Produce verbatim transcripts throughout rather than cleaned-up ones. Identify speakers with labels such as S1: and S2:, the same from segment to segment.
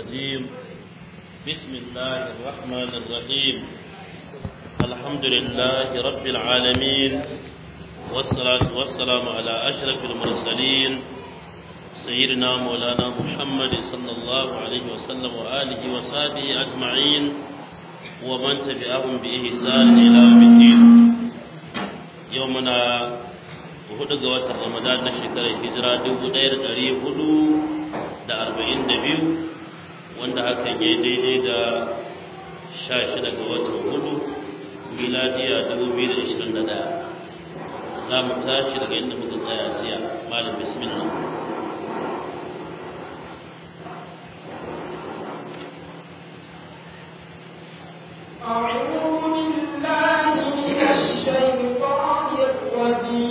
S1: الرجيم بسم الله الرحمن الرحيم الحمد لله رب العالمين والصلاة والسلام على أشرف المرسلين سيدنا مولانا محمد صلى الله عليه وسلم وآله وصحبه أجمعين ومن تبعهم بإحسان إلى يوم الدين يومنا hudu ga watan Ramadan na shekarar hijira dubu ɗaya da ɗari hudu da arba'in da biyu wanda hakan ya yi daidai da sha shida ga watan hudu miladiya dubu biyu da ashirin da ɗaya. Za mu tashi daga inda muka tsaya jiya. Malam bismillah.
S2: أعوذ بالله من الشيطان الرجيم.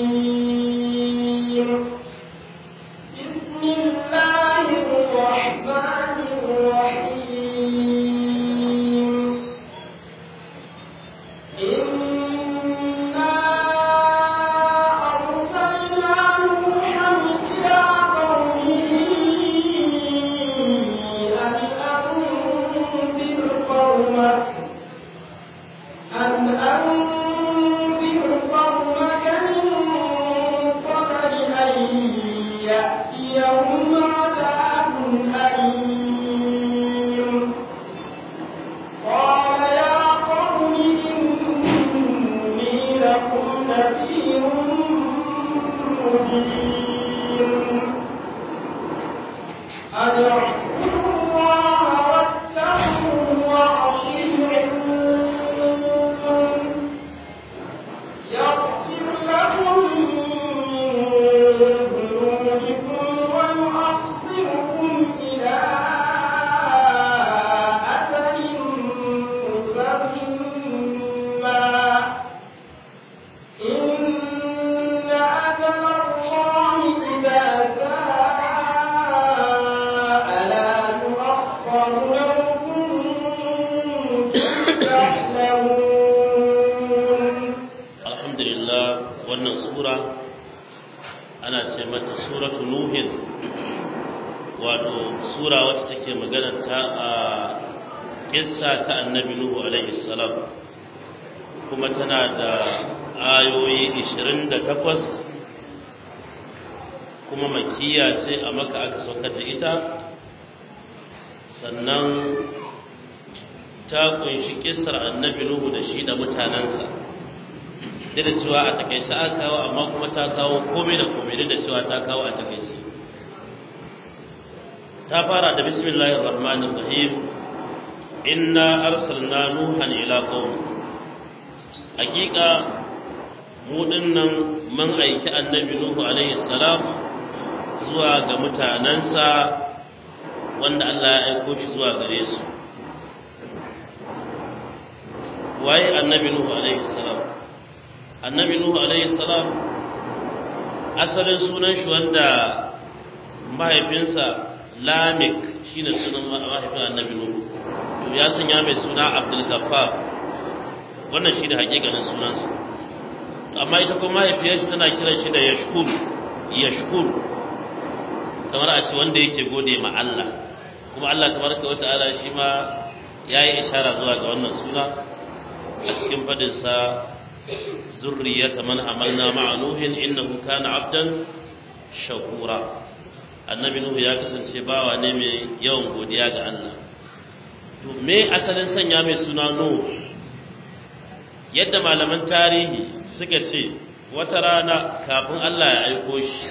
S1: Yadda malaman tarihi suka ce wata rana kafin Allah ya aiko shi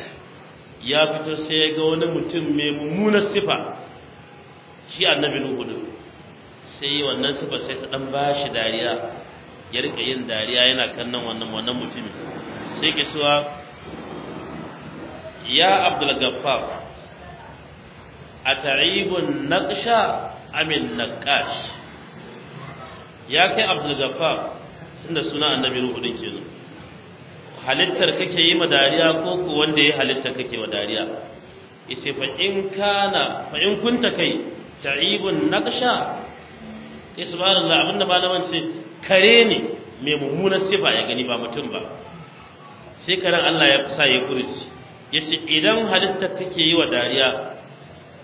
S1: ya fito sai ya ga wani mutum mai mummunar sifa shi annabi Nuhu din sai wannan sifa sai ta dan bashi dariya ya rika yin dariya yana kannan wannan wannan mutumin sai ke cewa ya Abdul Ghaffar ata'ibun naqsha amin naqash ya kai Abdul Ghaffar tunda suna annabi Nuhu din kenan halittar kake yi ma dariya ko ko wanda ya halitta kake wa dariya yace fa in kana fa in kunta kai ta'ibun naqsha sai subhanallah abinda malaman ce kare ne mai mummunan sifa ya gani ba mutum ba sai karan Allah ya sa ya kurci yace idan halittar kake yi wa dariya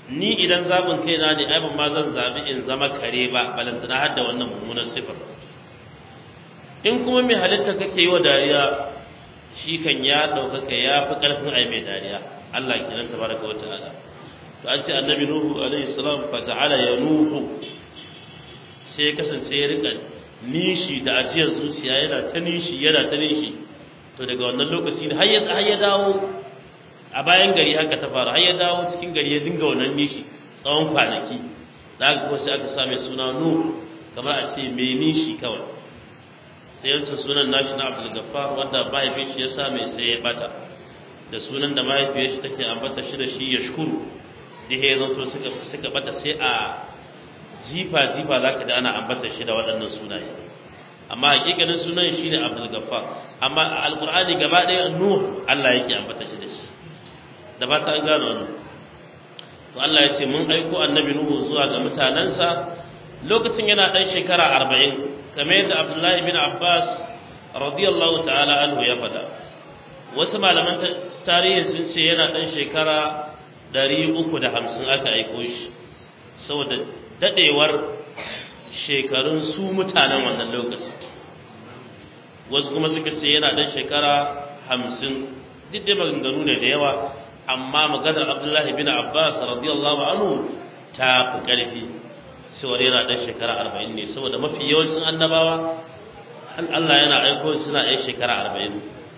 S1: ni idan zabin kaina ne ai ban ma zan zabi in zama kare ba balantana har da wannan mummunan sifar in kuma mai halitta kake yi wa dariya shi kan ya ɗaukaka ya fi ƙarfin ai mai dariya Allah kenan tabaraka wa ta'ala to an ce annabi nuhu alaihi salam fa ta'ala ya nuhu sai kasance ya rika nishi da ajiyar zuciya yana ta nishi yana ta nishi to daga wannan lokaci ne har ya har ya dawo a bayan gari haka ta fara har ya dawo cikin gari ya dinga wannan nishi tsawon kwanaki da aka kuma sai aka sa mai suna nuhu kamar a ce mai nishi kawai sai yansa sunan nashi na Abdul Gaffar wanda mahaifin shi ya sa mai sai ya bata da sunan da mahaifiyar shi take ambata shi da shi ya shukuru da ya zanto suka suka bata sai a jifa jifa zaka da ana ambata shi da waɗannan sunaye amma hakikanin sunan shi ne Abdul Gaffar amma a alqur'ani gaba ɗaya Nuh Allah yake ambata shi da shi da ba ta gano wannan to Allah ya ce mun aiko annabi Nuhu zuwa ga mutanansa lokacin yana dan shekara arba'in kamar yadda Abdullahi bin Abbas radiyallahu ta'ala anhu ya faɗa wasu malaman tarihi sun ce yana dan shekara ɗari uku da hamsin aka aiko shi saboda dadewar shekarun su mutanen wannan lokaci wasu kuma suka ce yana dan shekara hamsin duk dai maganganu ne da yawa amma maganar Abdullahi bin Abbas radiyallahu anhu ta fi ƙarfi cewar yana dan shekara arba'in ne saboda mafi yawancin annabawa Allah yana aiko suna ɗan shekara arba'in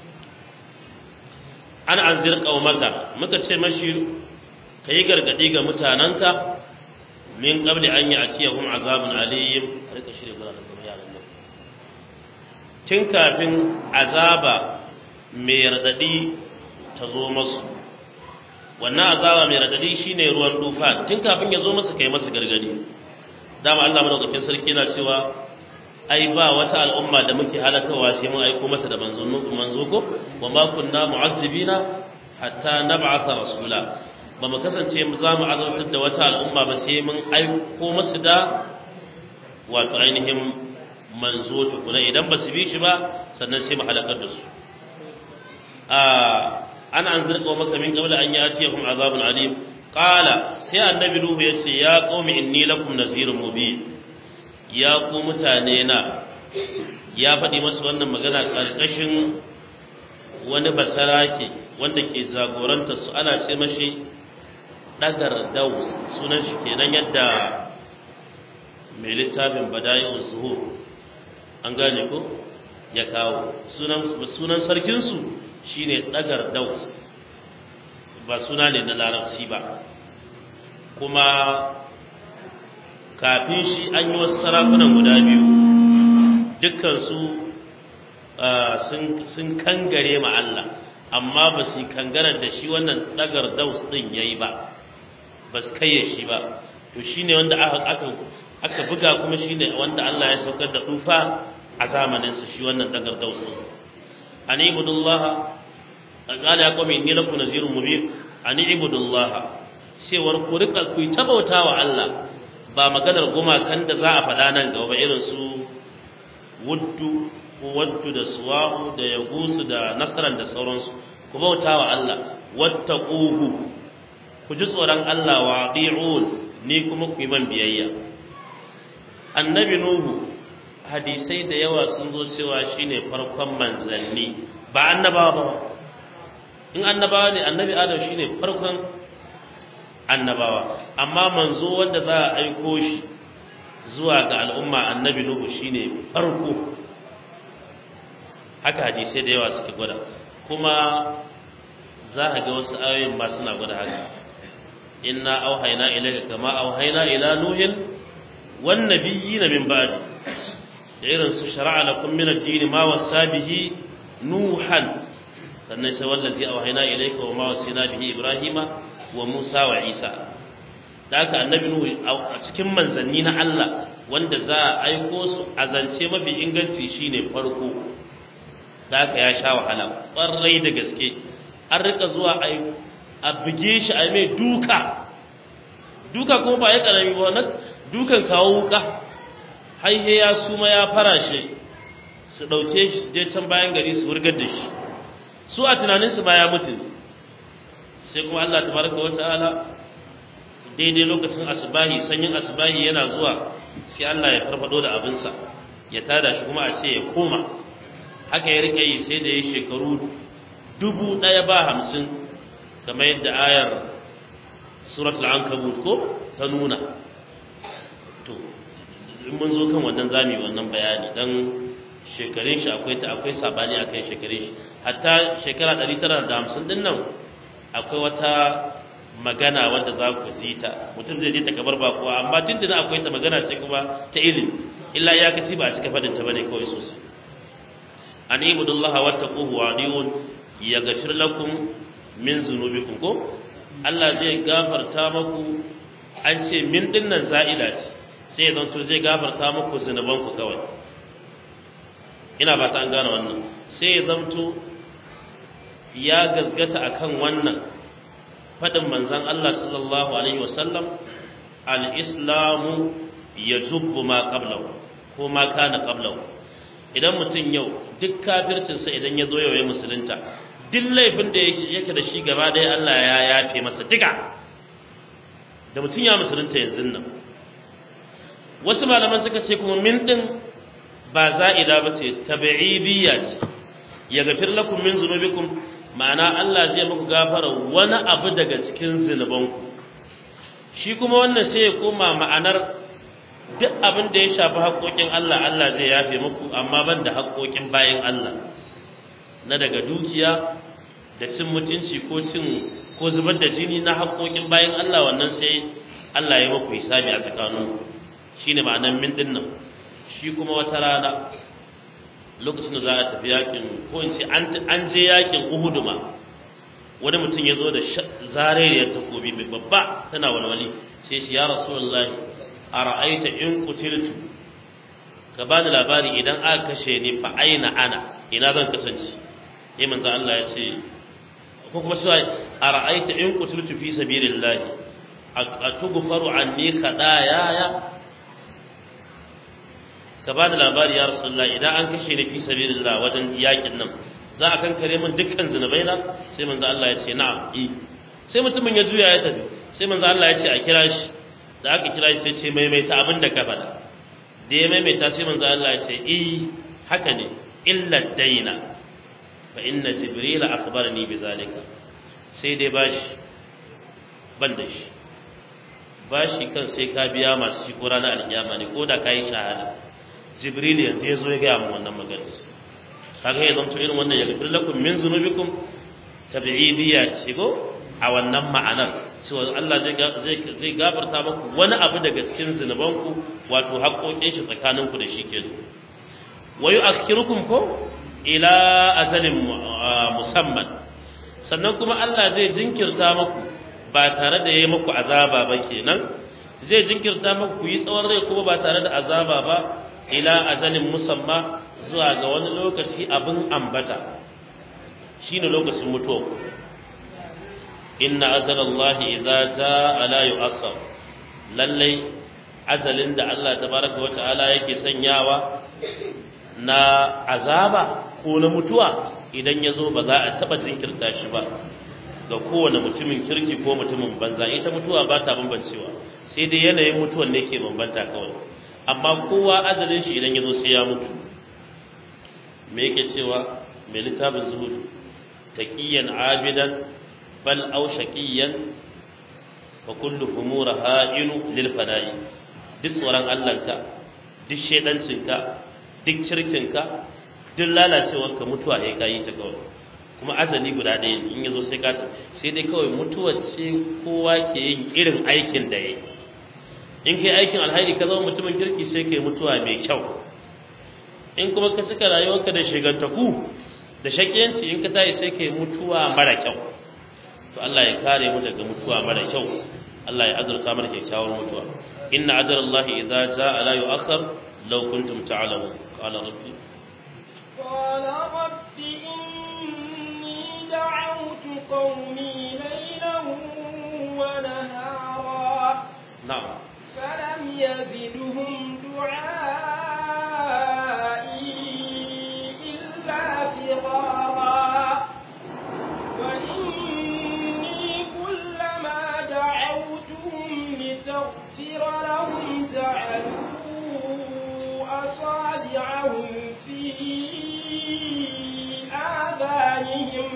S1: an anzir qaumaka muka ce mashi kai gargadi ga mutananka min qabli an ya'tiyahum azabun alim rika shirye gura da kuma yaran nan tun kafin azaba mai radadi ta zo masu wannan azaba mai radadi shine ruwan dufa tun kafin ya zo masa kai masa gargadi dama Allah madaukakin sarki yana cewa ai ba wata al'umma da muke halakawa sai mun aiko masa da manzo manzo ko wa ma kunna mu'azzibina hatta nab'atha rasula ba mu kasance za mu azabtar da wata al'umma ba sai mun aiko masa da wato ainihin manzo tukuna idan ba su bi shi ba sannan sai mu halakar da su a ana anzirka maka min qabla an yatiyahum azabun alim qala sai annabi nuhu yace ya qaumi inni lakum nazirun mubin ya ku mutane na ya faɗi masa wannan magana karkashin wani basarake wanda ke jagoranta su ana ce mashi dagar dau sunan shi kenan yadda mai littafin bada'i'uz zuhur an gane ko ya kawo sunan sunan sarkin su shine dagar dau ba suna ne na larabci ba kuma kafin shi an yi wasu sarakunan guda biyu dukkansu sun kangare ma Allah amma ba su kangarar da shi wannan dagar daus din yayi ba ba su kayye shi ba to shine wanda aka aka buga kuma shine wanda Allah ya saukar da tufa a zamanin sa shi wannan dagar daus din ani ibudullah qala ya qawmi inni lakum nazirun mubin ani ibudullah cewar ku rika ku tabautawa Allah ba maganar gumakan da za a faɗa nan gaba irin su wuddu ko waddu da suwahu da yagusu da nasran da sauransu ku bautawa Allah wattaquhu ku ji tsoron Allah wa ati'un ni kuma ku yi man biyayya annabi nuhu hadisai da yawa sun zo cewa shine farkon manzanni ba annabawa ba in annabawa ne annabi adam shine farkon annabawa amma manzo wanda za a aiko shi zuwa ga al'umma annabi nuhu shine farko haka hadisai da yawa suke gwada kuma za a ga wasu ayoyin ma suna gwada haka inna auhayna ilayka kama auhayna ila nuhin wan nabiyina min ba'di da irin su shar'a lakum min ad-din ma wasa bihi nuhan sannan sai wallazi auhayna ilayka wa ma wasina bihi ibrahima wa Musa wa Isa da haka annabi Nuhu a cikin manzanni na Allah wanda za a aiko su a zance mafi inganci shine farko da haka ya sha wahala ƙwarai da gaske an rika zuwa a buge shi a mai duka duka kuma ba ya karami ba na dukan kawo wuka haihe ya suma ya fara shi su ɗauke shi je can bayan gari su wurgar da shi su a tunaninsu ba ya mutu sai kuma Allah tabaraka wa ta'ala daidai lokacin asbahi sanyin asbahi yana zuwa sai Allah ya farfado da abinsa ya tada shi kuma a ce ya koma haka ya rika yi sai da ya shekaru dubu ɗaya ba hamsin kamar yadda ayar suratul ankabut ko ta nuna. To in mun zo kan wannan zami wannan bayani dan shekarun shi akwai ta akwai sabani akan shekarun shi hatta shekara ɗari tara da hamsin din nan akwai wata magana wanda za ku ji ta mutum zai ji ta kamar ba kuwa amma tuntuna akwai ta magana ce kuma ta ilimi illa ya kaci ba a cika fadin ta bane kawai sosai. an ibudullah wa taquhu wa adiyun yaghfir lakum min zunubikum ko Allah zai gafarta muku an ce min dinnan za'ila ce sai ya zanto zai gafarta muku zunubanku kawai ina ba ta an gane wannan sai ya zanto ya gaskata akan wannan fadin manzon Allah sallallahu alaihi wasallam al-islamu yajubbu ma qablahu ko ma kana qablahu. Idan mutum yau duk kafircin sa idan ya zo yau ya musulunta duk laifin da yake da shi gaba ɗaya Allah ya yafe masa duka da mutum ya musulunta yanzu nan. Wasu malaman suka ce kuma min din ba za'ida ba ce tabi'idiyya ce ya gafir lakum min zunubikum ma'ana Allah zai muku gafara wani abu daga cikin zunubanku. Shi kuma wannan sai ya koma ma'anar duk abin da ya shafi haƙoƙin Allah Allah zai yafe muku amma ban da haƙoƙin bayan Allah na daga dukiya da cin mutunci ko cin ko zubar da jini na haƙoƙin bayan Allah wannan sai Allah ya muku hisabi a tsakaninku shine ma'anar min din nan. Shi kuma wata rana lokacin da za a tafi yakin ko in ce an je yakin Uhud ma wani mutum ya zo da zareriyar takobi mai babba tana walwali sai shi ya Rasulullahi ara'aita in qutiltu ka bani labari idan aka kashe ni fa aina ana ina zan kasance sai manzo Allah ya ce ko kuma sai ara'aita in qutiltu fi sabilillah atughfaru anni khadaya ya ka bani labari ya Rasulullah idan an kashe ni fi sabilillah wajen yakin nan za a kankare min dukkan zunubai na sai manzo Allah ya ce na'am i sai mutumin ya juya ya tafi sai manzo Allah ya ce a kira shi da aka kira shi sai ce maimaita abin da ka faɗa da ya maimaita sai manzo Allah ya ce i haka ne illa daina fa inna jibril akhbarani bi zalika sai dai bashi ban da shi bashi kan sai ka biya masu shi ko ranar alkiyama ne ko da kai shahada jibril yanzu ya zo ya ga mu wannan magana kaga ya zanto irin wannan ya gafir lakum min zunubikum tabi'idiyya ce ko a wannan ma'anar cewa Allah zai zai gafarta muku wani abu daga cikin zunubanku wato haƙoƙin shi tsakaninku da shi kenan wa yu'akhirukum ko ila ajalin musamman sannan kuma Allah zai jinkirta muku ba tare da yayi muku azaba ba kenan zai jinkirta muku yi tsawon rai kuma ba tare da azaba ba ila ajalin musamma zuwa ga wani lokaci abin ambata shine lokacin mutuwa. Inna azalallahi idza jaa la yu'akhkhar lallai azalin da Allah tabaraka wa ta'ala yake sanyawa na azaba ko na mutuwa idan yazo ba za a taba jinkirta shi ba ga kowane mutumin kirki ko mutumin banza. Ita mutuwa ba ta bambancewa sai dai yanayin mutuwan ne ke bambanta kawai amma kowa azalin shi idan yazo sai ya mutu. Me yake cewa mai littafin zuhud taqiyan abidan bal aw shaqiyan fa kullu umura ha'inu lil fada'i. Duk tsoron Allahnka duk shedancinka duk shirkinka duk lalacewarka mutuwa ya kai ta kawai kuma azali guda ɗaya in yazo sai ka sai dai kawai mutuwa ce kowa ke yin irin aikin da yake. In kai aikin alhairi ka zama mutumin kirki sai kai mutuwa mai kyau. In kuma ka cika rayuwarka da shigantaku da shakiyanci in ka tayi sai kai mutuwa mara kyau. To Allah ya kare mu daga mutuwa mara kyau. Allah ya azurta mana kyakkyawar mutuwa. Inna ajalallahi idza jaa la yu'akhkhar law kuntum ta'lamun. Qala rabbi
S2: qala rabbi inni da'awtu qawmi laylan wa nahara.
S1: Na'am.
S2: falam yazidhum du'a وإني كلما دعوتهم واستكبرهم جعلوا أصابعهم في آذانهم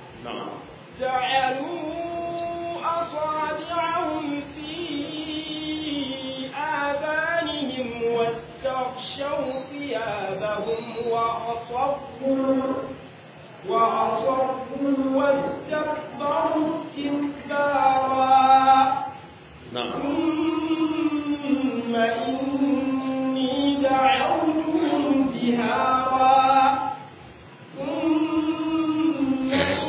S2: جعلوا أصابعهم في آذانهم واستغشوا ثيابهم وأصروا وأصروا واستكبروا استكبارا ثم إني دعوتهم جهارا ثم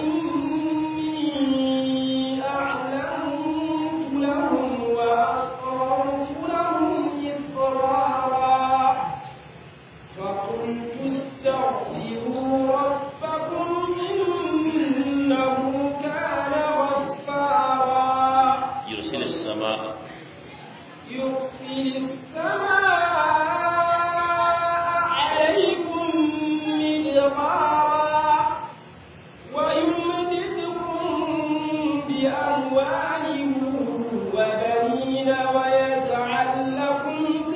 S2: إني أعلنت لهم وأسررت لهم إسرارا فقلت استغفروا ربكم إنه كان غفارا
S1: يرسل السماء
S2: يرسل السماء عليكم مدرارا ويمددكم بأموال وبنين ويجعل لكم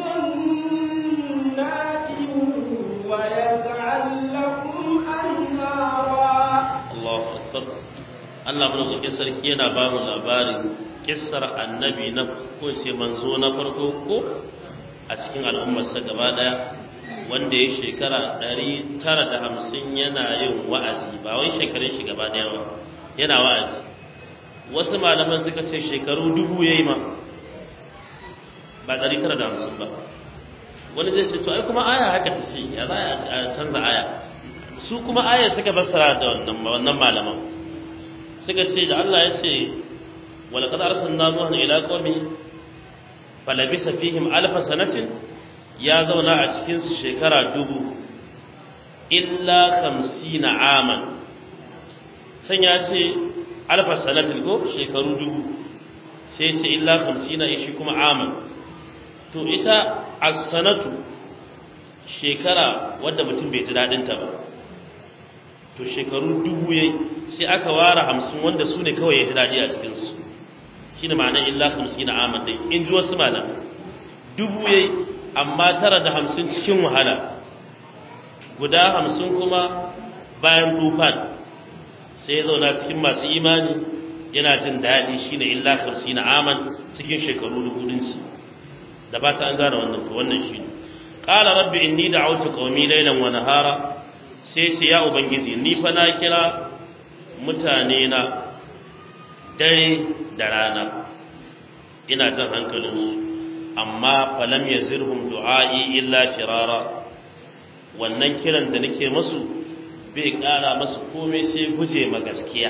S2: جنات ويجعل لكم أنهارا.
S1: الله أكبر. Allah madaukakin sarki yana ba mu labarin kissar annabi na ko sai manzo na farko ko a cikin al'ummarsa gaba daya wanda ya shekara ɗari tara da hamsin yana yin wa'azi ba wai shekarun shi gaba daya ba yana wa'azi. Wasu malaman suka ce shekaru dubu yayi ma ba ɗari tara da hamsin ba. Wani zai ce to ai kuma aya haka ta ce ya za a canza aya. Su kuma aya suka fassara da wannan wannan malaman suka ce da Allah ya ce walaqad arsalna nuhan ila qaumi falabisa fihim alf sanatin ya zauna a cikin su shekara dubu illa khamsina aman san ya ce alf sanatin ko shekaru dubu sai ce illa khamsina shi kuma aman to ita as-sanatu shekara wadda mutum bai ji dadin ta ba to shekaru dubu yayi sai aka ware hamsin wanda su ne kawai ya ji daɗi a cikinsu shi ne ma'anar illa hamsin na aman dai in ji wasu malam dubu ya yi amma tara da hamsin cikin wahala guda hamsin kuma bayan tufan sai ya zauna cikin masu imani yana jin daɗi shi ne illa hamsin na aman cikin shekaru rubudinsu da ba ta an gane wannan ko wannan shi ne qala rabbi inni da'awtu qaumi laylan wa nahara sai ce ya ubangiji ni fa na kira mutane na dare da rana ina jan hankalinsu amma falam yazirhum du'a'i illa firara wannan kiran da nake masu bai kara masu komai sai guje ma gaskiya.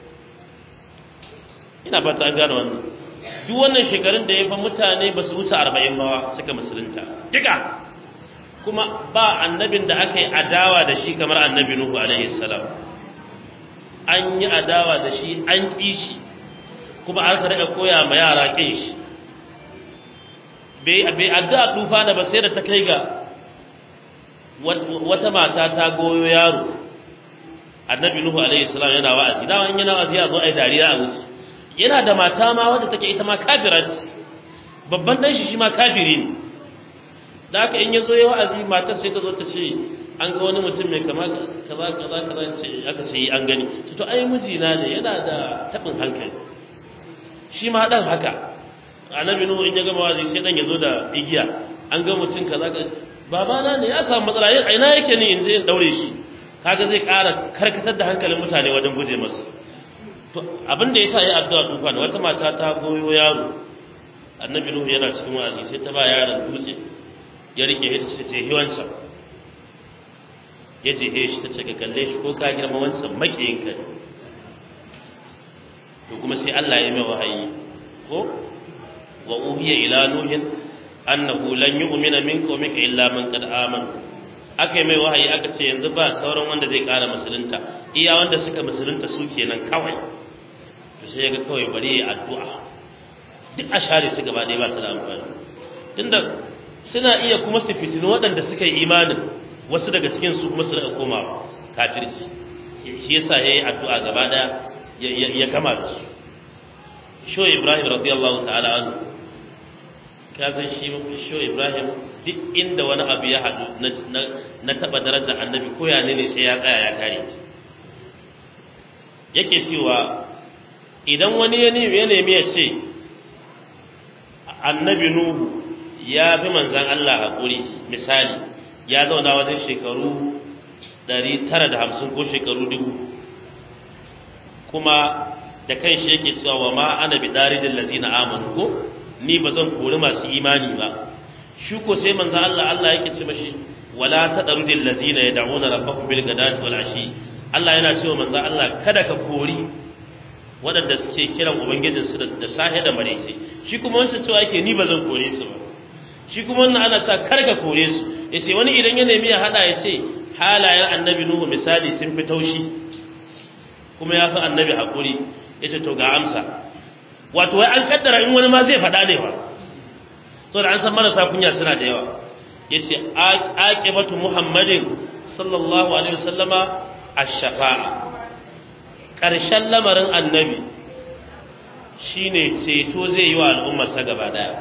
S1: Ina fata an gane wannan duk wannan shekarun da ya fa mutane ba su wuce arba'in ba suka musulunta duka kuma ba annabin da aka yi adawa da shi kamar annabi Nuhu alaihi salam. An yi adawa da shi an ƙi shi kuma aka daga koya ma yara ƙin shi bai addu'a tufa da ba sai da ta kai ga wata mata ta goyo yaro annabi Nuhu alaihi salam yana wa'azi da wani yana wa'azi ya zo ai dariya a wuce yana da mata ma wanda take ita ma kafira babban dan shi shi ma kafiri ne da haka in ya zo ya wa'azi matar sai ta zo ta ce an ga wani mutum mai kama kaza kaza kaza ce aka ce an gani to ai mijina ne yana da tabin hankali shi ma dan haka annabi Nuhu in ya gama wazi sai dan ya zo da igiya an ga mutum kaza babana ne ya samu matsala a ina yake ne in je in daure shi kaga zai ƙara karkatar da hankalin mutane wajen guje masa to abin da yasa yayi addu'a tufa wata mata ta goyo yaro annabi Nuhu yana cikin wazi sai ta ba yaron dutse ya rike shi ta ce hiwansa ya jehe shi ta ce ka kalle shi ko ka girma wancan makiyinka to kuma sai Allah ya mai wahayi ko wa uhiya ila nuhin annahu lan yu'mina min qaumika illa man qad amana akai mai wahayi aka ce yanzu ba sauran wanda zai kara musulunta iya wanda suka musulunta su kenan kawai to sai ga kawai bari ya addu'a duk ashari su gaba ɗaya ba su da amfani tunda suna iya kuma su fitinu waɗanda suka yi imanin wasu daga cikin su kuma su daga komawa kafirci shi yasa yayi addu'a gaba ɗaya ya gama da su sho Ibrahim radiyallahu ta'ala anhu ka san shi shi Ibrahim duk inda wani abu ya hadu na na taba darajar annabi ko ya ne sai ya tsaya ya kare yake cewa idan wani ya nemi ya nemi ya ce annabi Nuhu ya fi manzon Allah hakuri misali ya zauna wajen shekaru ɗari tara da hamsin ko shekaru dubu kuma da kan shi yake cewa wa ma ana bi daridil ladina amanu ko ni ba zan kori masu imani ba shi ko sai manzo Allah Allah yake ce mashi wala tadarudil ladina yad'una rabbahum bil ghadati wal ashi Allah yana cewa manzo Allah kada ka kori waɗanda suke kiran ubangijin su da sahe da maraice shi kuma wancan cewa yake ni ba zan kore su ba shi kuma wannan ana sa kar ka kore su yace wani idan ya nemi ya hada yace halayen annabi Nuhu misali sun fi taushi kuma ya fi annabi hakuri yace to ga amsa wato wai an kaddara in wani ma zai faɗa ne ba to da an san marasa kunya suna da yawa yace aqibatu muhammadin sallallahu alaihi wasallama ash-shafa'a karshen lamarin annabi shine ceto zai yi wa al'ummar sa gaba daya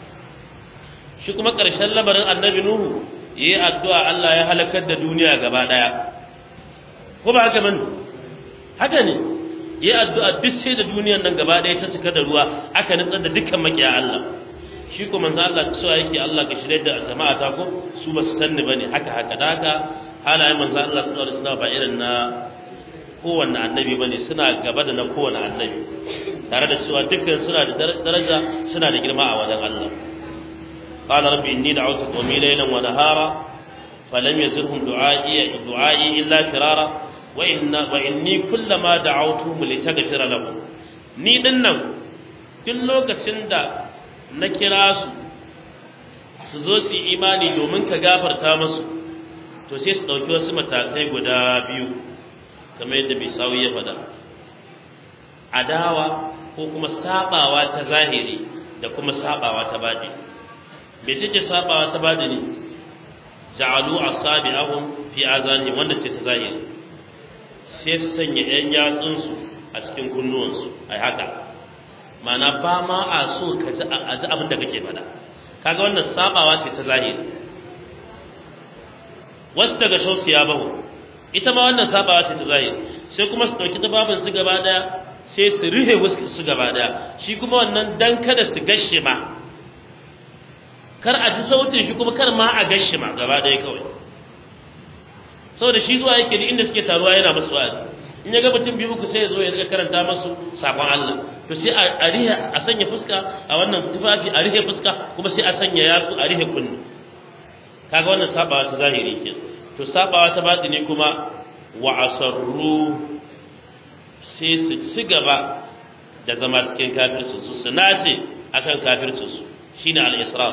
S1: shi kuma karshen lamarin annabi nuhu yayi addu'a Allah ya halakar da duniya gaba daya ko ba haka bane haka ne yi addu'a duk sai da duniyar nan gaba ɗaya ta cika da ruwa aka nutsar da dukkan makiya Allah shi ko manzo Allah cewa yake Allah ka shirye da jama'a ta ko su ba su sanni bane haka haka da haka halayen manzo Allah sallallahu alaihi wasallam ba irin na kowanne annabi bane suna gaba da na kowanne annabi tare da cewa dukkan suna da daraja suna da girma a wajen Allah qala rabbi inni da'awtu qawmi laylan wa nahara falam yazirhum du'a'i du'a'i illa firara wa inna wa inni kullama da'awtuhum litaghfira lahum ni dinnan duk lokacin da na kira su su zo su imani domin ka gafarta musu to sai su dauki wasu matakai guda biyu kamar yadda Bisawi ya faɗa adawa ko kuma sabawa ta zahiri da kuma sabawa ta baɗi me take sabawa ta baɗi ne ja'alu asabi'ahum fi azani wanda ce ta zahiri sai su sanya ‘yan yatsunsu a cikin kunnuwansu a haka mana ba ma a so ka ji abin da kake faɗa kaga wannan sabawa ce ta zahiri wasu daga shausu ya bahu ita ma wannan sabawa ce ta zahiri sai kuma su ɗauki tufafin su gaba ɗaya sai su rufe wasu su gaba ɗaya shi kuma wannan dan kada su gashe ma kar a ji sautin shi kuma kar ma a gashe ma gaba ɗaya kawai saboda shi zuwa yake inda suke taruwa yana musu wa'azi in ya ga mutum biyu uku sai ya zo ya riga karanta musu sakon Allah to sai a rihe a sanya fuska a wannan tufafi a rihe fuska kuma sai a sanya yatsu a rihe kunni kaga wannan sabawa ta zahiri ke to sabawa ta batini kuma wa asarru sai su ci gaba da zama cikin kafirci su su nace akan kafirci su shine al-israr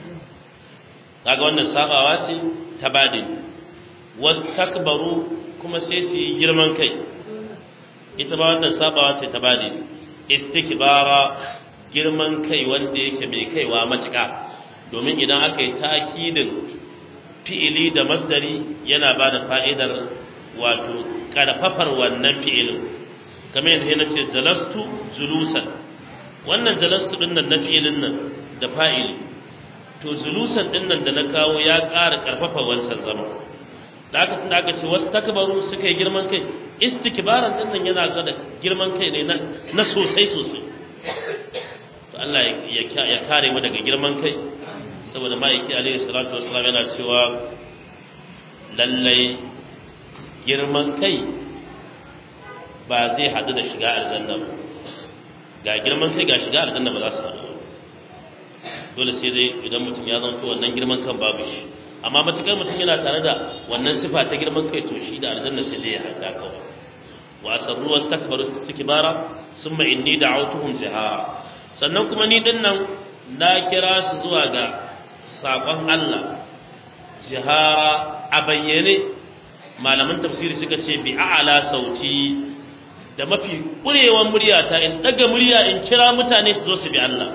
S1: kaga wannan sabawa ce ta batini wastakbaru kuma sai su yi girman kai ita ba wannan sabawa ce ta bade istikbara girman kai wanda yake mai kaiwa matuƙa domin idan aka yi takidin fi'ili da masdari yana ba da fa'idar wato karfafar wannan fi'ilin kamar yadda yana ce jalastu julusan wannan jalastu din nan na fi'ilin nan da fa'ili to julusan din nan da na kawo ya ƙara karfafa wancan zama da aka tunda aka ce wasu takbaru suka yi girman kai istikbaran din nan yana ga da girman kai ne na sosai sosai to Allah ya kare mu daga girman kai saboda ma'aiki alaihi salatu wassalam yana cewa lallai girman kai ba zai hadu da shiga aljanna ba ga girman kai ga shiga aljanna ba za su hadu dole sai dai idan mutum ya zanto wannan girman kan babu shi amma matukar mutum yana tare da wannan sifa ta girman kai to shi da aljanna sai dai ya hada kawai wa asarru wastakbaru istikbara thumma inni da'awtuhum jahara sannan kuma ni din nan na kira su zuwa ga sakon Allah jahara a bayyane malaman tafsiri suka ce bi a'la sauti da mafi kurewan muryata in daga murya in kira mutane su zo su bi Allah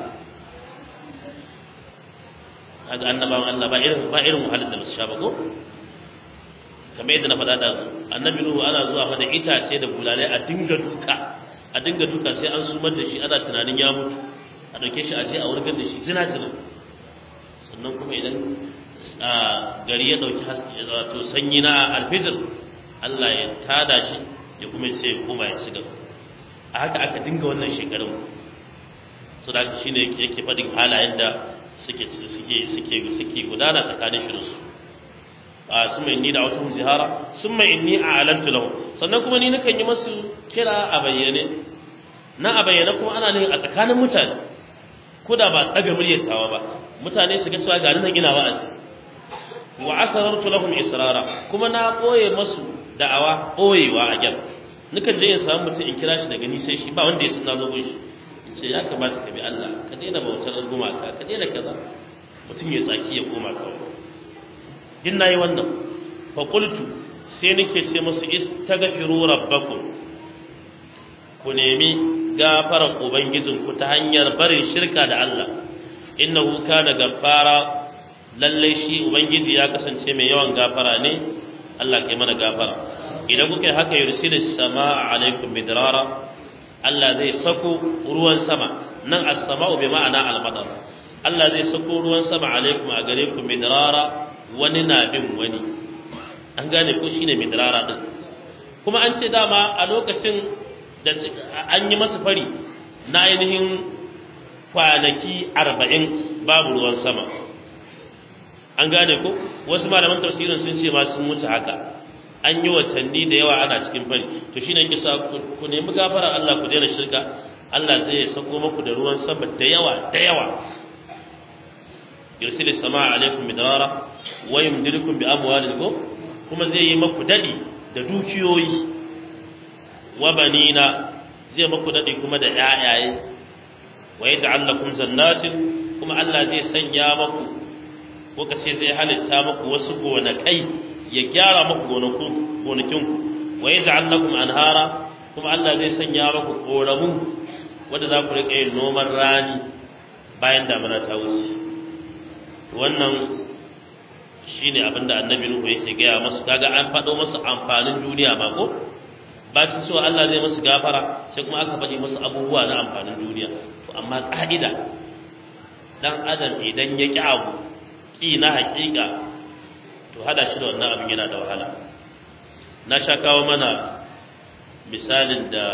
S1: kaga annabawan Allah ba irin ba irin wahalar da su sha ba ko kamar yadda na faɗa da annabi Nuhu ana zuwa fa da itace da bulalai a dinga duka a dinga duka sai an sumar da shi ana tunanin ya mutu a dauke shi a je a wurgar da shi jina jina sannan kuma idan gari ya dauki wato sanyi na alfijir Allah ya tada shi ya kuma sai kuma ya ci gaba a haka aka dinga wannan shekarun so da shi ne yake fadin halayen da suke suke suke suke gudana tsakanin shi da su a summa inni da wata zihara summa inni a'lantu lahu sannan kuma ni nakan yi masu kira a bayyane na a bayyane kuma ana ne a tsakanin mutane ko da ba tsaga muryatawa ba mutane su ga cewa ga nan ina wa'azi wa asrartu lahum israra kuma na boye masu da'awa boyewa a gyan nukan je in samu mutum in kira shi daga ni sai shi ba wanda ya san zo shi in ce ya kamata ka bi Allah ka daina bautar gumaka ka daina kaza mutum ya tsaki ya koma kawai din nayi wannan fa qultu sai nake ce musu istaghfiru rabbakum ku nemi gafarar ubangijinku ta hanyar barin shirka da Allah innahu kana gaffara lalle shi ubangiji ya kasance mai yawan gafara ne Allah kai mana gafara idan kuka haka yursilis samaa alaikum midrara Allah zai sako ruwan sama nan as-sama'u bi ma'ana al-madar Allah zai sako ruwan sama alaikum a gare ku midrara wani na bin wani an gane ko shine midrara din kuma an ce dama a lokacin da an yi masa fari na ainihin kwanaki arba'in babu ruwan sama an gane ko wasu malaman tafsirin sun ce ma sun mutu haka an yi watanni da yawa ana cikin fari to shine yake sa ku nemi gafara Allah ku daina shirka Allah zai sako muku da ruwan sama da yawa da yawa yursilis samaa alaikum midrara wa yumdidukum bi amwalin kuma zai yi muku dadi da dukiyoyi wa banina zai muku dadi kuma da ƴaƴaye wa yaj'al lakum jannatin kuma Allah zai sanya muku ko kace zai halitta muku wasu gonakai ya gyara muku gonaku gonakinku wa yaj'al lakum anhara kuma Allah zai sanya muku koramu wanda za ku rika yin noman rani bayan damuna ta wuce wannan shine abinda annabi Nuhu yake gaya masu kaga an faɗo masu amfanin duniya ma ko ba su so Allah zai musu gafara sai kuma aka faɗi musu abubuwa na amfanin duniya to amma ka'ida dan adam idan ya ki abu ki na hakika to hada shi da wannan abin yana da wahala na sha kawo mana misalin da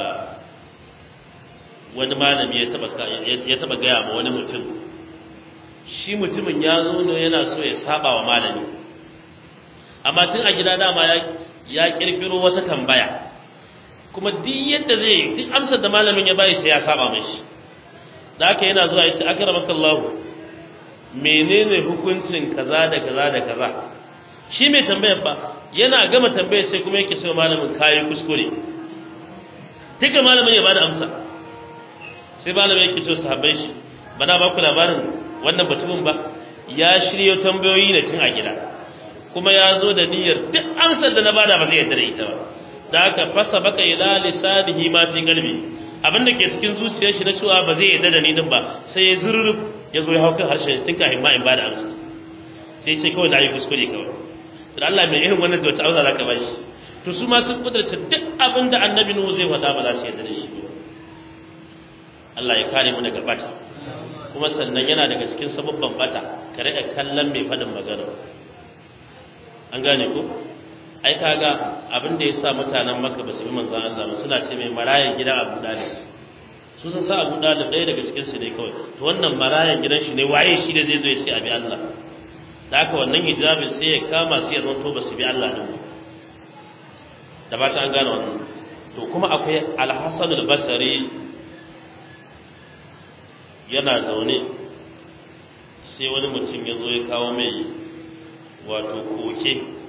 S1: wani malami ya taba ya taba gaya ma wani mutum shi mutumin ya zo ne yana so ya saba wa malami amma tun a gida dama ya ya kirkiro wata tambaya kuma duk yadda zai duk amsar da malamin ya bayi sai ya saba mai shi da haka yana zuwa yace akramakallahu menene hukuncin kaza da kaza da kaza shi mai tambayar ba yana gama tambayar sai kuma yake cewa malamin kai kuskure duka malamin ya bada amsa sai malamin yake cewa sahabbai shi bana ba ku labarin wannan batumin ba ya shirye tambayoyi ne tun a gida kuma ya zo da niyyar duk amsar da na bada ba zai yarda da ita ba da haka fasa baka ila lisanihi ma fi qalbi abinda ke cikin zuciyar shi na cewa ba zai yarda da ni din ba sai ya zurruf ya zo ya hauka harshen tun kafin ma in bada amsa sai sai kawai na yi kuskure kawai to Allah mai irin wannan da wata auza zaka bashi to su ma sun kudurta duk abinda annabi Nuhu zai faɗa ba za su yarda da shi Allah ya kare mu daga bata kuma sannan yana daga cikin sababban bata ka rika kallon mai fadin magana an gane ko ai kaga abin da yasa mutanen Makka ba su bi manzon Allah ba suna ce mai marayan gidan Abu Dalib su sun sa Abu Dalib ɗaya daga cikin su ne kawai to wannan marayan gidan shi ne waye shi da zai zo ya ce abi Allah da haka wannan hijabin sai ya kama su ya zanto ba su bi Allah din da ba ta an gane wannan to kuma akwai Al-Hasan al-Basri yana zaune sai wani mutum ya zo ya kawo mai wato koke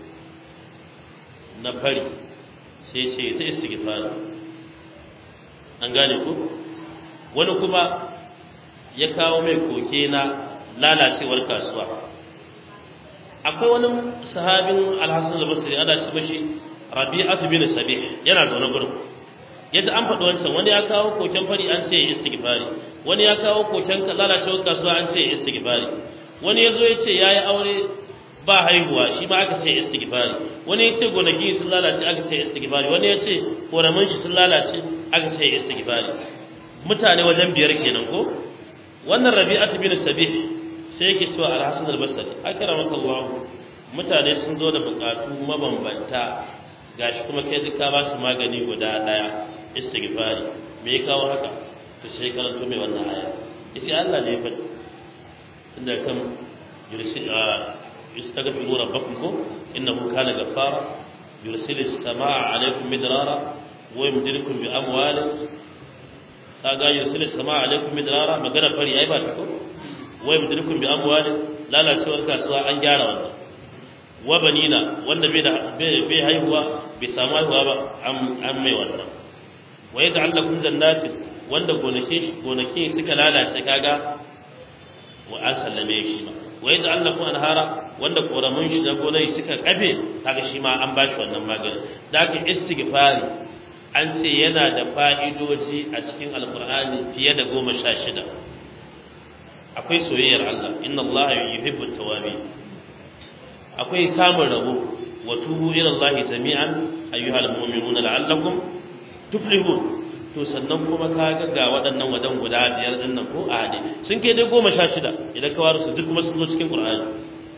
S1: na fari sai ce ta istighfar an gane ku wani kuma ya kawo mai koke na lalacewar kasuwa akwai wani sahabin Al-Hasan al-Basri ana ce mashi Rabi'atu bin Sabih yana zaune gurin yadda an faɗi wancan wani ya kawo koken fari an ce istighfari wani ya kawo koken lalacewar kasuwa an ce istighfari wani ya zo ya ce ya yi aure ba haihuwa shi ma aka ce istighfari wani ya ce gonaki sun lalace aka ce istighfari wani ya ce koramin shi sun lalace aka ce istighfari mutane wajen biyar kenan ko wannan Rabi'atu bin Sabih sai yake cewa al-Hasan al-Basri akramakallahu mutane sun zo da bukatu mabambanta gashi kuma kai duka ba su magani guda daya istighfari me ya kawo haka to sai karanto mai wannan aya yace Allah ne ya faɗi inda kan yursil istaghfiru rabbakum ko innahu kana ghaffara yursilis samaa alaykum midrara wa yumdidukum bi amwalin kaga yursilis samaa alaykum midrara magana fari ai ba ta ko wa yumdidukum bi amwalin lalacewar kasuwa an gyara wannan wa banina wanda bai da bai haihuwa bai samu haihuwa ba an mai wannan wa yaj'al lakum jannatin wanda gonake gonake suka lalace kaga wa an sallame shi ma wa yaj'al lakum anhara wanda koramun shi da gonai suka kafe kaga shi ma an bashi wannan magani da haka istighfari an ce yana da fa'idoji a cikin alqur'ani fiye da goma sha shida akwai soyayyar Allah inna Allah yuhibbu at-tawwabin akwai samun rabo wa tubu ila Allah jami'an ayyuhal mu'minuna la'allakum tuflihun to sannan kuma kaga ga waɗannan wadan guda biyar din nan ko a hade sun kai dai goma sha shida idan ka waru su duk kuma sun zo cikin Qur'ani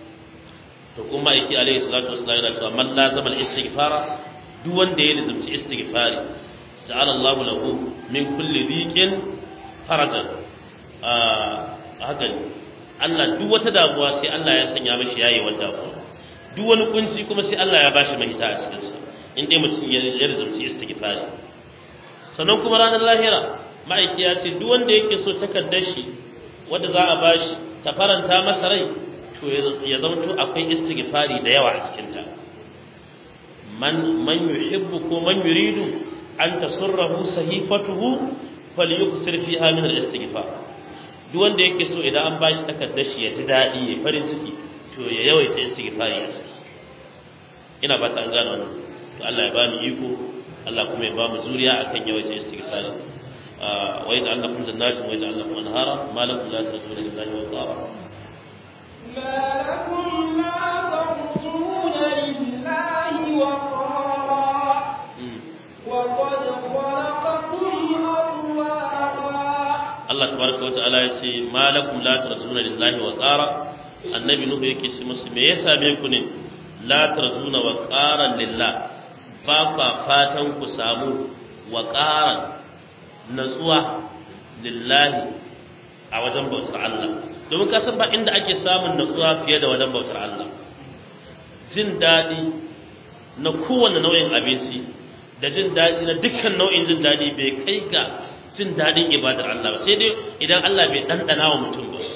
S1: to kuma yake alaihi salatu wassalam yana cewa man lazama al-istighfara duk wanda ya lazumci istighfari ja'ala Allahu lahu min kulli dhiqin farajan a haka Allah duk wata damuwa sai Allah ya sanya mishi yayi wanda damuwa duk wani kunci kuma sai Allah ya bashi mahita a cikin sa in dai mutum ya lazumci istighfari sannan kuma ranar lahira ma'aiki ya ce duk wanda yake so takardar shi wanda za a bashi ta faranta masa rai to ya zanto akwai istighfari da yawa a cikin ta man man yuhibbu ko man yuridu an tasurrahu sahifatuhu falyuksir fiha min al-istighfar duk wanda yake so idan an bashi takardar shi ya ji dadi ya farin ciki to ya yawaita istighfari a ciki ina ba ta an gano wannan to Allah ya bani iko Allah kuma ya ba mu zuriya akan yawaita istighfari wa yaj'al lakum jannatin wa yaj'al lakum anhara ma lakum la tarjuna lillahi wa ta'a
S2: ma lakum la tarjuna lillahi wa ta'a wa qad khalaqakum atwaqa
S1: Allah tabaraka wa ta'ala ya ce ma lakum la tarjuna lillahi wa ta'a annabi nuhu yake ce musu me yasa me ku ne la tarjuna wa qaran lillah ba kwa fatan ku samu waƙaran natsuwa lillahi a wajen bautar Allah domin ka san ba inda ake samun natsuwa fiye da wajen bautar Allah jin daɗi na kowane nau'in abinci da jin daɗi na dukkan nau'in jin daɗi bai kai ga jin daɗin ibadar Allah ba sai dai idan Allah bai ɗanɗana wa mutum ba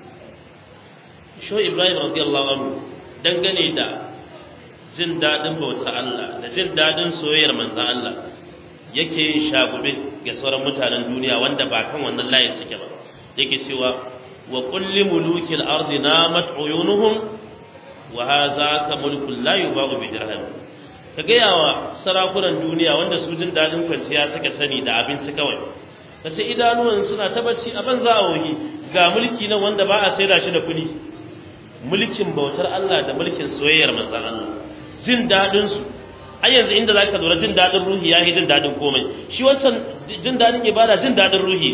S1: sho Ibrahim radiyallahu anhu dangane da jin daɗin bautar Allah da jin daɗin soyayyar manzan Allah yake yin shagube ga sauran mutanen duniya wanda ba kan wannan layin suke ba yake cewa wa kulli mulukil ardi namat uyunuhum wa hadha ka mulkul la yubahu bi dirham ka ga yawa sarakunan duniya wanda su jin daɗin kwanciya suka sani da abinci kawai kace idanuwan suna ta bacci a banza a wogi ga mulki nan wanda ba a saida shi da kuɗi mulkin bautar Allah da mulkin soyayyar manzan Allah jin daɗin su a yanzu inda zaka lura jin daɗin ruhi yayi jin daɗin komai shi wancan jin daɗin ibada jin daɗin ruhi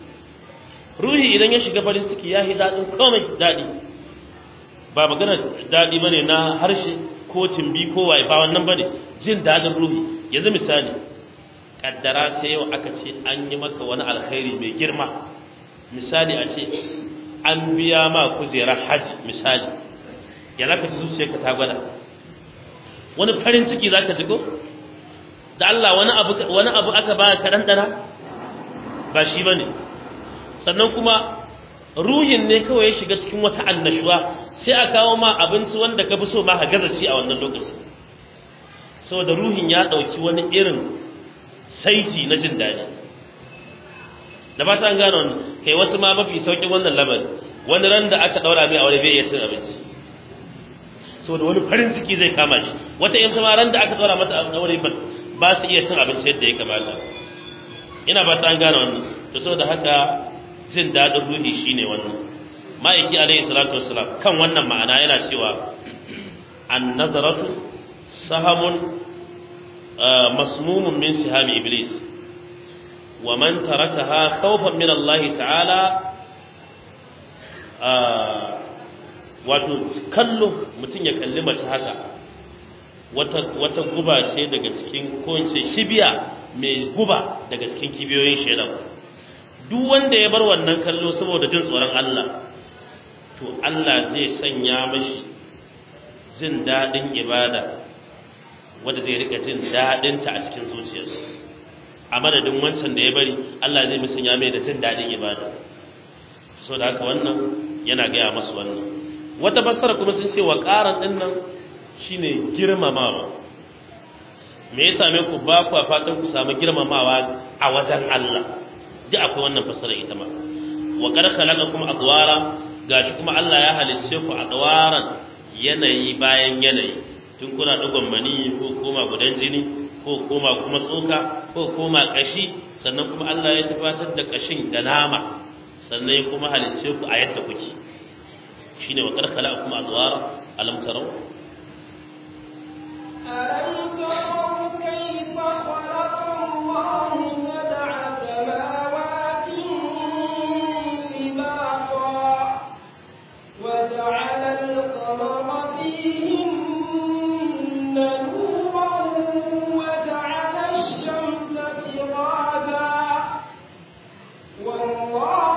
S1: ruhi idan ya shiga farin ciki yayi daɗin komai daɗi ba magana daɗi bane na harshe ko timbi ko waye ba wannan bane jin daɗin ruhi yanzu misali kaddara sai yau aka ce an yi maka wani alkhairi mai girma misali a ce an biya ma kujerar hajji misali ya zaka ji zuciyarka ta gwada wani farin ciki za ka jigo da Allah wani abu wani abu aka ba ka dandana ba shi bane sannan kuma ruhin ne kawai ya shiga cikin wata annashuwa sai a kawo ma abinci wanda ka fi so ma ka gaza ci a wannan lokaci saboda ruhin ya dauki wani irin saiti na jin daɗi da ba ta an gano kai wasu ma mafi saukin wannan lamarin wani ran da aka daura mai aure bai iya cin abinci saboda wani farin ciki zai kama shi wata yin sama ran da aka tsora mata aure ba su iya cin abinci yadda ya kamata ina ba ta an gane wannan to saboda haka jin daɗin ruhi shine wannan ma'aiki alaihi salatu wassalam kan wannan ma'ana yana cewa an nazaratu sahamun masmumun min sihami iblis wa man tarakaha khawfan min Allah ta'ala wato kallo mutum ya kalli mace haka wata wata guba ce daga cikin ko in ce kibiya mai guba daga cikin kibiyoyin shaitan duk wanda ya bar wannan kallo saboda jin tsoron Allah to Allah zai sanya mashi jin dadin ibada wanda zai rika jin dadin ta a cikin zuciyarsa a madadin wancan da ya bari Allah zai musanya mai da jin dadin ibada so da haka wannan yana gaya masu wannan wata fassara kuma sun ce wa qaran din nan shine girmamawa me yasa me ku ba ku fatan ku samu girmamawa a wajen Allah duk akwai wannan fassara ita ma wa qad khalaqakum adwara gashi kuma Allah ya halicce ku adwaran yanayi bayan yanayi tun kuna dugon mani ko koma gudan jini ko koma kuma tsoka ko koma kashi sannan kuma Allah ya tabbatar da kashin da nama sannan kuma halicce ku a yadda kuke shine wa qad khalaqakum adwara alam taraw
S2: ألم تروا كيف خلق الله سبع سماوات طباقا وجعل القمر فيهن نورا وجعل الشمس سراجا والله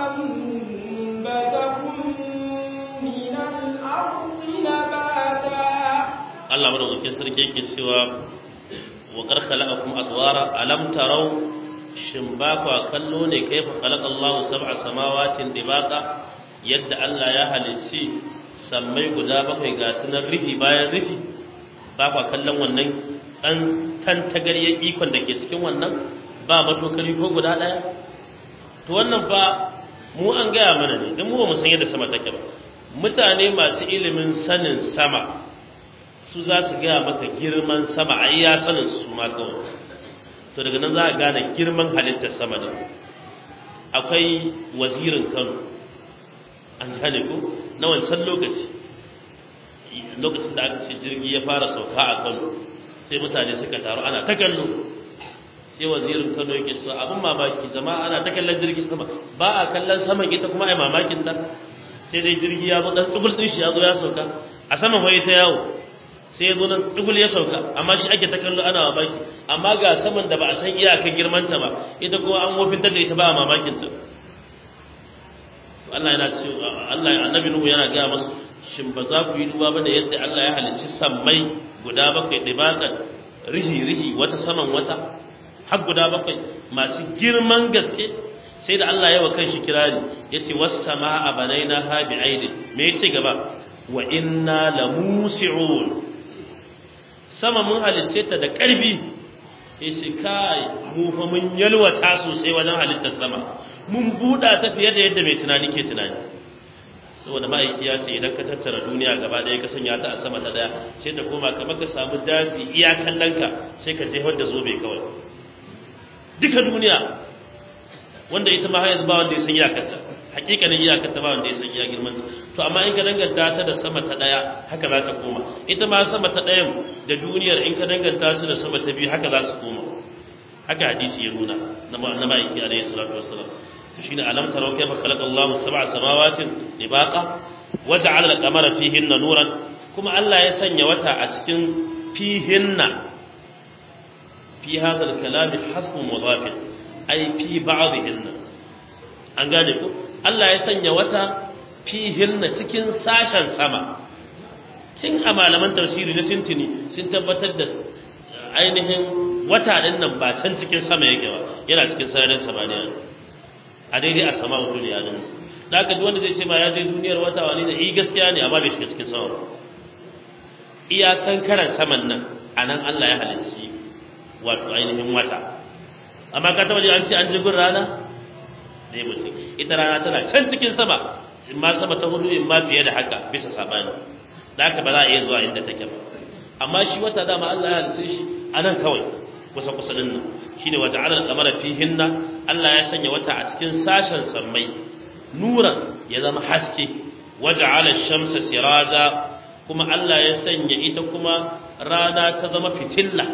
S2: أنبتكم من الأرض نباتا
S1: Allah madaukakin sarki yake cewa wa qad khalaqakum adwara alam taraw shin ba ku kallo ne kaifa khalaqa Allahu sab'a samawatin dibaqa yadda Allah ya halicci sammai guda bakwai ga sunan rufi bayan rufi ba ku kallon wannan dan tan tagariyar ikon da ke cikin wannan ba matokari ko guda daya to wannan ba mu an gaya mana ne dan mu ba mu san yadda sama take ba mutane masu ilimin sanin sama su za su gaya maka girman sama a iya sanin su ma kawai to daga nan za a gane girman halittar sama da akwai wazirin Kano an gane ko na wancan lokaci lokacin da aka ce jirgi ya fara sauka a Kano sai mutane suka taru ana ta kallo sai wazirin Kano yake so abin mamaki zama ana ta kallon jirgi sama ba a kallon saman ita kuma ai mamakin ta sai dai jirgi ya zo dan tsubul din shi ya zo ya sauka a saman wai ta yawo sai ya zo nan dugul ya sauka amma shi ake ta kallo ana mamaki amma ga saman da ba a san iyakar girmanta ba ita kuma an wofintar da ita ba a mamakin ta Allah yana cewa Allah annabi Nuhu yana ga masu shin ba za ku yi duba ba da yadda Allah ya halicci sammai guda bakwai dibakan rihi rihi wata saman wata har guda bakwai masu girman gaske sai da Allah ya wa kanshi kirari yace was samaa banainaha bi'aidin me yace gaba wa inna lamusi'un sama mun halitta ta da ƙarfi sai ce kai mu fa mun yalwata sosai wajen halittar sama mun buɗa ta fiye da yadda mai tunani ke tunani saboda ma'aiki ya ce idan ka tattara duniya gaba ɗaya ka sanya ta a sama ta ɗaya sai ta koma kamar ka samu dafi iya kallonka sai ka jefar da zobe kawai duka duniya wanda ita ma har yanzu ba wanda ya san iyakarta hakikanin iyakarta ba wanda ya san iya girman to amma in ka danganta ta da sama ta daya haka za ta koma ita ma sama ta dayan da duniyar in ka danganta su da sama ta biyu haka za su koma haka hadisi ya nuna na na ma'aiki alayhi salatu wassalam to shine alam taraw kayfa khalaqa Allahu sab'a samawatin dibaqa wa ja'ala al-qamara fihinna nuran kuma Allah ya sanya wata a cikin fihinna fi hadha al-kalam hasbu mudaf ay fi ba'dhinna an gane ko Allah ya sanya wata fihinna cikin sashen sama kin a malaman tafsiri na sintini sun tabbatar da ainihin wata din nan ba can cikin sama yake ba yana cikin sararin samaniya a daidai a sama duniya din da haka duk wanda zai ce ma ya je duniyar wata wani da eh gaskiya ne amma bai shiga cikin sama ba iyakan karan saman nan anan Allah ya halicci wato ainihin wata amma ka taba ji an ce an ji gun rana dai mutum ita rana tana can cikin sama in ma sama ta hudu in ma fiye da haka bisa sabani da haka ba za a iya zuwa inda take ba amma shi wata dama Allah ya halitta shi anan kawai kusa kusa din nan shine wa ta'ala al-qamara fihinna Allah ya sanya wata a cikin sashen sammai nuran ya zama haske wa ja'ala ash-shamsa siraja kuma Allah ya sanya ita kuma rana ta zama fitilla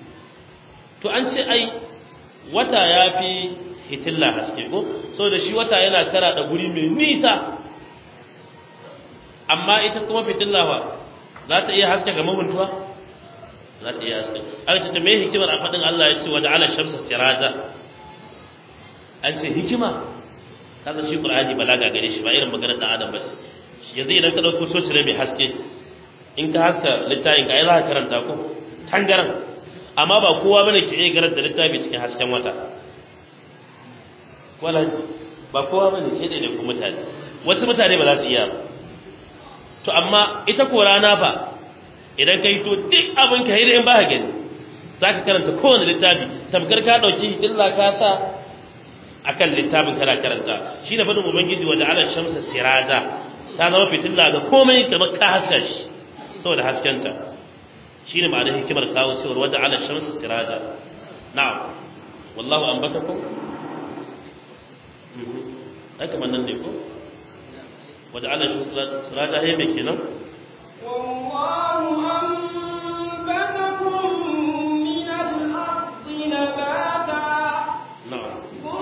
S1: to an ce ai wata ya fi fitilla haske ko saboda shi wata yana tara da guri mai nisa amma ita kuma fitilla fa za ta iya haske ga mahuntuwa za ta iya haske aka ce me hikimar a faɗin Allah ya ce wa ja'ala shamsa siraja an ce hikima kaga shi Qur'ani balaga gare shi ba irin maganar da Adam ba yanzu idan ka dauko sosai mai haske in ka haska littafin ka ai za ka karanta ko tangaran amma ba kowa bane ke iya karanta littafi cikin hasken wata wala ba kowa bane sai dai ku mutane wasu mutane ba za su iya ba to amma ita ko rana fa idan kai to duk abin ka idan ba ka gani zaka karanta kowane littafi tamkar ka dauki illa ka sa akan littafin kana karanta shi ne fadin ubangiji wa ja'ala shamsa siraja ta zama fitilla ga komai kamar ka haska shi saboda haskenta shine ma'anar hikimar kawo cewa wa ja'ala shamsa siraja na'am wallahu anbatakum ai kamar nan ne ko wa ja'ala shamsa siraja hay me kenan
S2: wallahu anbatakum min al-ardi nabata
S1: na'am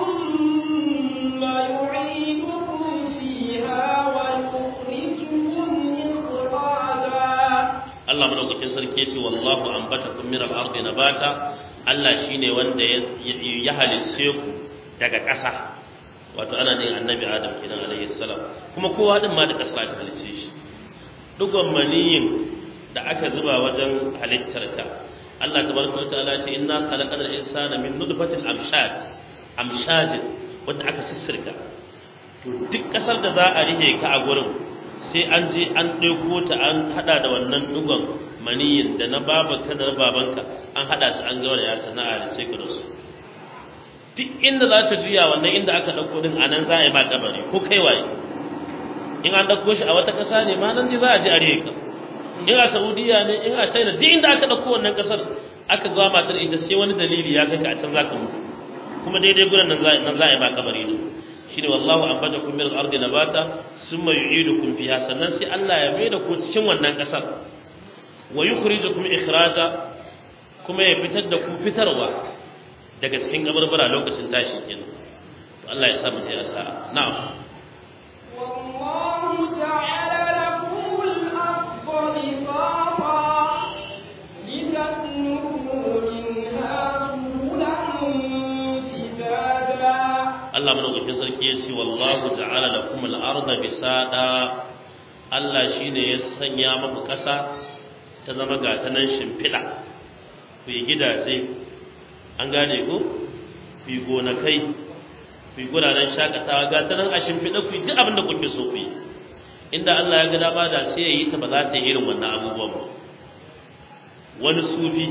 S1: Allah madaukakin sarki yace wallahu anbatakum min al-ardi nabata Allah shine wanda ya halice ku daga ƙasa wato ana ne annabi Adam kenan alayhi salam kuma kowa din ma da ƙasa ta halice shi dugon maniyin da aka zuba wajen halittarka Allah tabaraka wa ta'ala ce inna khalaqal insana min nutfatin amshaj amshaj wanda aka sissirka to duk ƙasar da za a rike ka a gurin sai an je an ɗauko ta an haɗa da wannan dugon maniyin da na babanka da na babanka an haɗa su an gaura ya sana'a da ce ka da su duk inda za ta juya wannan inda aka ɗauko din a nan za a yi ba kabari ko kai waye in an ɗauko shi a wata ƙasa ne ma nan ne za a je a rike ka in a Saudiya ne in a China duk inda aka ɗauko wannan ƙasar aka zuwa matar ita sai wani dalili ya kai ka a can za ka mutu kuma daidai gurin nan za a yi ba kabari ne shine wallahu anbatakum min al-ardi nabata thumma yu'idukum fiha sannan sai Allah ya mai da ku cikin wannan kasar wa yukhrijukum ikhraja kuma ya fitar da ku fitarwa daga cikin kabarbara lokacin tashi kenan to Allah ya sa mu je asa na'am
S2: wallahu ta'ala lakum al-ardha lifaqa litakunu minha subulan fijaja
S1: Allah madaukakin sarki ya ce wallahu ta'ala lakum al-ardha bisada Allah shine ya sanya muku kasa ta zama ga ta nan shimfida ku yi gidaje an gane ku ku yi gonakai ku yi guraren shakatawa ga ta nan a shimfida ku yi duk abin da kuke so ku yi inda Allah ya ga dama da sai ya yi ta ba za ta yi irin wannan abubuwan ba wani sufi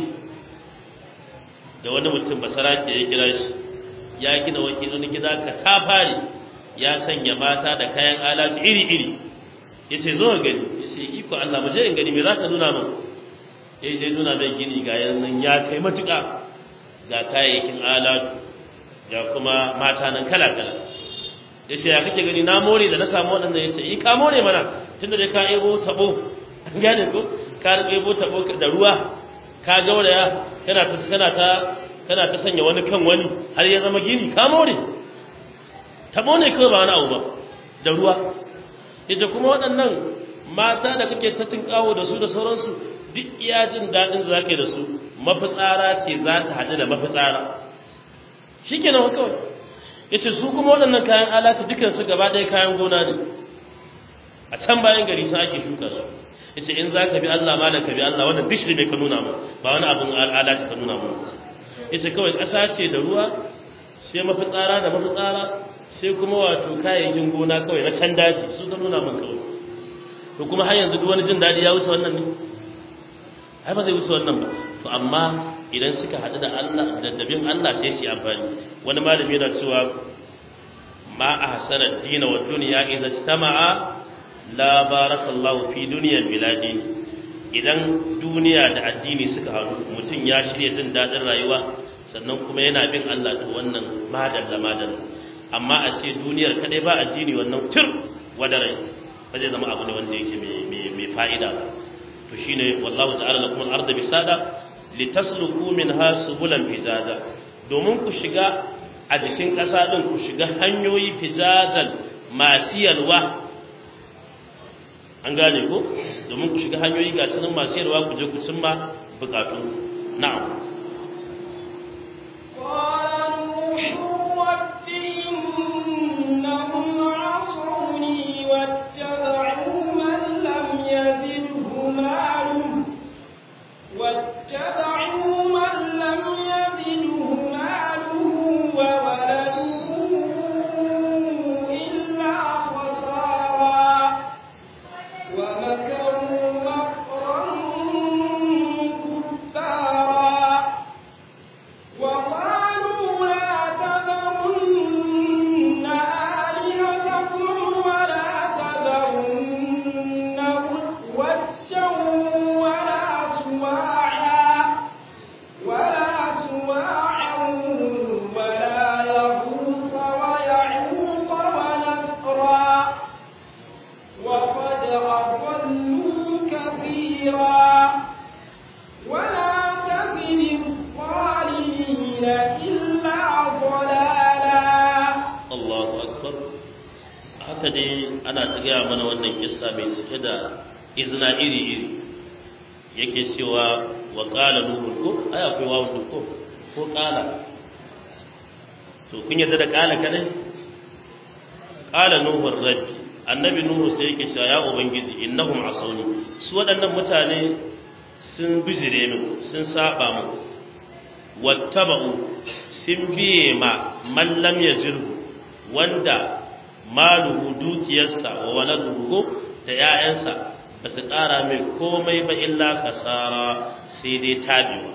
S1: da wani mutum basara ke ya kira shi ya gina wani gida ka ta fari ya sanya mata da kayan alatu iri-iri ya ce zo gani ya ce iko Allah mu je in gani me za ka nuna min ya je nuna mai gini ga yanzu ya kai matuƙa ga kayayyakin alatu ga kuma mata nan kala-kala ya ce ya kake gani na more da na samu waɗanda ya ce yi ka more mana tunda dai ka ebo tabo an gane ko ka ebo tabo da ruwa ka gauraya kana ta kana ta kana ta sanya wani kan wani har ya zama gini ka more tabo ne kawai ba wani abu ba da ruwa yace kuma waɗannan mata da kake ta tinkawo da su da sauransu duk iya jin daɗin da zaka yi da su mafitsara ce za ta haɗu da mafitsara shikenan kawai yace su kuma waɗannan kayan alatu dukan su gaba ɗaya kayan gona ne a can bayan gari sai ake shuka su yace in zaka bi Allah malan ka bi Allah wannan bishri ne ka nuna mu ba wani abun alatu ka nuna mu yace kawai ƙasa ce da ruwa sai mafitsara da mafitsara sai kuma wato kayayyakin gona kawai na can daji su ta nuna min kawai to kuma har yanzu duk wani jin daɗi ya wuce wannan ne ai ba zai wuce wannan ba to amma idan suka haɗu da Allah da dabin Allah sai su amfani wani malami yana cewa ma ahsana ad-din wa dunya idza istama'a la barakallahu fi dunyal biladi idan duniya da addini suka haɗu mutum ya shirya jin daɗin rayuwa sannan kuma yana bin Allah to wannan madalla madalla amma a ce duniyar kadai ba addini wannan tur wadarai ba zai zama abu ne wanda yake mai mai fa'ida ba to shine wallahu ta'ala lakum al-ardha bisada litasluku minha subulan fijaza domin ku shiga a jikin ƙasa din ku shiga hanyoyi fijazan masu yalwa an gane ko domin ku shiga hanyoyi ga sunan masu yarwa ku je ku cimma bukatun na'am wattaba'u sun biye ma man lam yazirhu wanda maluhu dukiyarsa wa waladuhu da 'ya'yansa ba su ƙara mai komai ba illa kasara sai dai tabiwa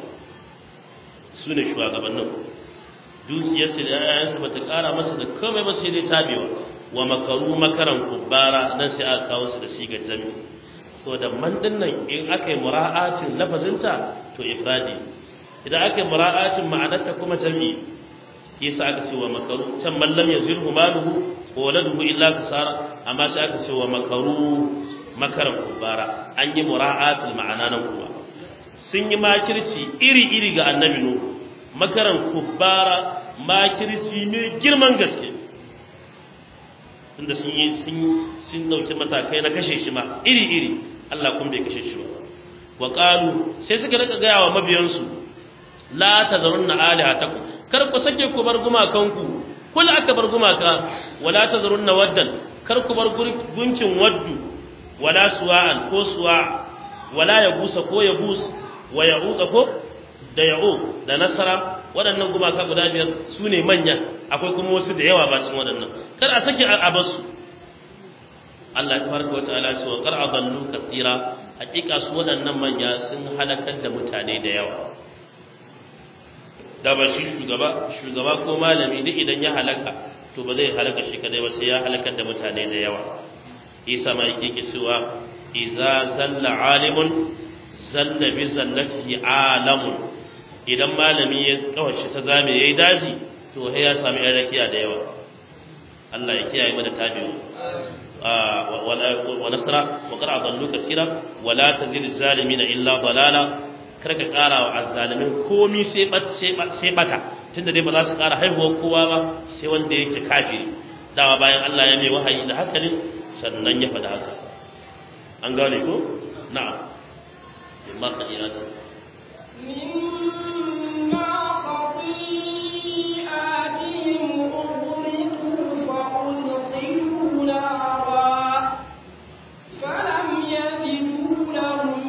S1: su ne shugabannin dukiyarsa da 'ya'yansa ba ta ƙara masa da komai ba sai dai tabiwa wa makaru makaran kubbara nan sai aka kawo su da shi ga jami so da man dinnan in aka yi mura'atin lafazinta to ifradi idan aka yi mura'atin ma'anarta kuma jami yasa aka ce wa makaru can mallam ya zirhu maluhu wa waladuhu illa kasara amma sai aka ce wa makaru makaran kubara an yi mura'atul ma'ana nan kuma sun yi makirci iri iri ga annabi nu makaran kubara makirci mai girman gaske tunda sun yi sun sun dauki matakai na kashe shi ma iri iri Allah kuma bai kashe shi ba wa qalu sai suka rika gaya wa mabiyansu la tazarunna alihatakum kar ku sake ku bar gumakanku kul aka bar gumaka wala tazarunna waddan kar ku bar gunkin waddu wala suwa'an ko suwa wala yabusa ko yabus wa ya'uqa ko da ya'u da nasara waɗannan gumaka guda biyar su ne manya akwai kuma wasu da yawa bacin waɗannan kar a sake a basu Allah tabaraka wa ta'ala ce wa qad adallu kathira hakika su waɗannan manya sun halakar da mutane da yawa da ba shi shugaba shugaba ko malami duk idan ya halaka to ba zai halaka shi kadai ba sai ya halakar da mutane da yawa isa ma yake ke cewa idza zalla alimun zalla bi zallati alamun idan malami ya kawace ta zame yayi daji to sai ya sami rakiya da yawa Allah ya kiyaye mu da tabi'u wa nasra wa qara dallu kathira wa la tazid zalimina illa dalala karka ƙara wa azzalimin komi sai sai bata tunda dai ba za su ƙara haihuwar kowa ba sai wanda yake kafiri dawa bayan Allah ya mai wahayi da haka ne sannan ya faɗa haka an gane ko na'am mimma qadiyat
S2: mimma qadiyatihim ughriqu fa ulqiyu nara falam yajidu lahum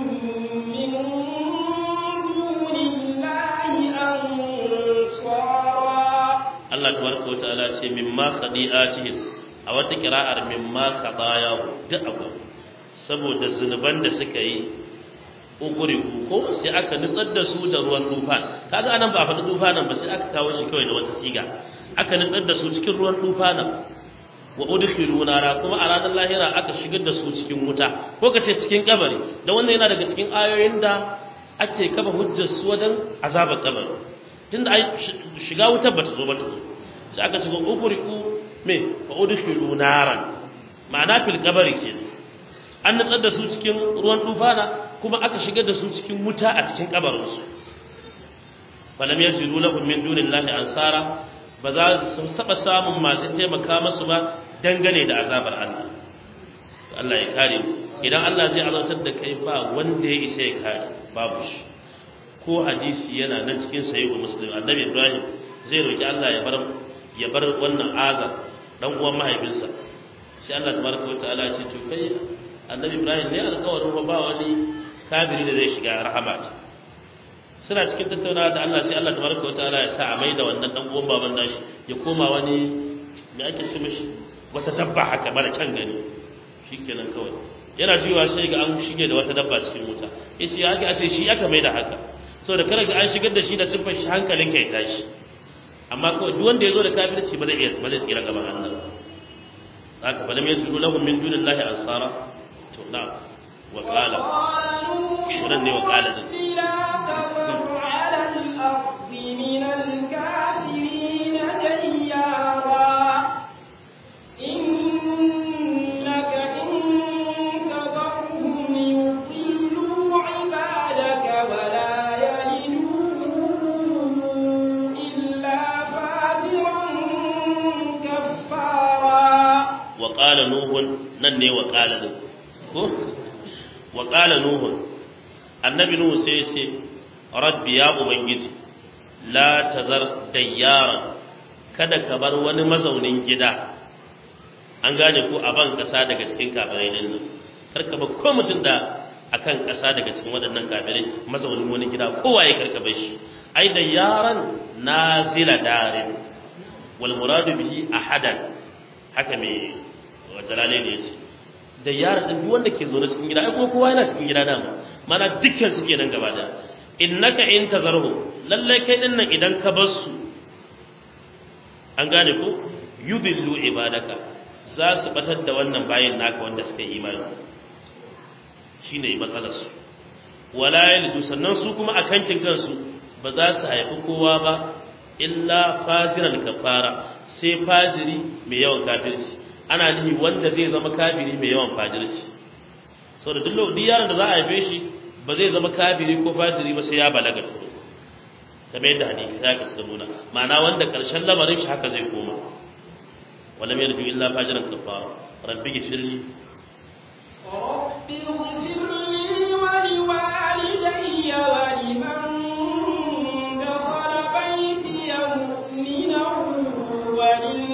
S1: Allah tabaraka wa ta'ala ce mimma qadi'atihim a wata kira'ar mimma qadayahu duk abu saboda zunuban da suka yi uguriku ko sai aka nutsar da su da ruwan tufan kaga anan ba a faɗi tufanan ba sai aka kawo shi kawai da wata siga aka nutsar da su cikin ruwan tufanan wa udkhilu nara kuma a ranar lahira aka shigar da su cikin wuta ko kace cikin kabari da wannan yana daga cikin ayoyin da ake kafa hujjar su wajen azabar kabari tunda ai shiga wutar bata zo ba ta sai aka ce uguriku me wa udkhilu naran ma'ana fil kabari ke an nutsar da su cikin ruwan tufana kuma aka shigar da su cikin wuta a cikin kabarin su falam yajidu lahum min dunillahi ansara ba za su taba samun masu taimaka masu ba dangane da azabar Allah Allah ya kare mu idan Allah zai azabtar da kai ba wanda ya isa ya kare babu shi ko hadisi yana nan cikin sahihu muslim annabi Ibrahim zai roki Allah ya bar ya bar wannan azab dan uwan mahaifinsa sai Allah tabaraka wa ta'ala ya ce to kai annabi Ibrahim ne alƙawarin ba wani kafiri da zai shiga rahama suna cikin tattaunawa da Allah sai Allah tabaraka wa ta'ala ya sa a maida wannan dan uwan baban nashi ya koma wani me ake ce mishi wata dabba haka mara can gani shikenan kawai yana jiwa sai ga an shige da wata dabba cikin wuta yace ya aka ce shi aka maida haka saboda kada ga an shigar da shi da siffar shi hankalin kai tashi amma ko duk wanda yazo da kafirci ba zai iya ba zai tsira gaban Allah haka fa lam yasulu lahum min dunillahi ansara to na wa qala wannan ne wa qala nan ne wa qala din ko wa qala nuh annabi nuh sai ya ce rabbi ya ubangiji la tazar dayyaran kada ka bar wani mazaunin gida an gane ko a ban kasa daga cikin kafirai din nan kar ka bar ko mutum da akan kasa daga cikin waɗannan kafirai mazaunin wani gida kowa ya karka bar shi ai dayyaran nazila darin wal muradu bihi ahadan haka me jalale ne yace da yara din duk wanda ke zo na cikin gida ai kuma kowa yana cikin gida dama mana dukkan su kenan gaba da innaka in tazarhu lalle kai din nan idan ka bar su an gane ko yubillu ibadaka za su batar da wannan bayin naka wanda suka yi imani shine matsalar su wala yalidu sannan su kuma akan kin kansu ba za su haifi kowa ba illa fajiran kafara sai fajiri mai yawan kafirci ana nihi wanda zai zama kafiri mai yawan fajirci saboda duk lokacin yaron da za a haife shi ba zai zama kafiri ko fajiri ba sai ya balaga to kamar yadda hadisi ya ka nuna ma'ana wanda karshen lamarin shi haka zai koma walam yarju illa fajiran kafara rabbi ghfirli rabbi ghfirli wa liwalidayya wa liman dakhala baytiya mu'minan wa lil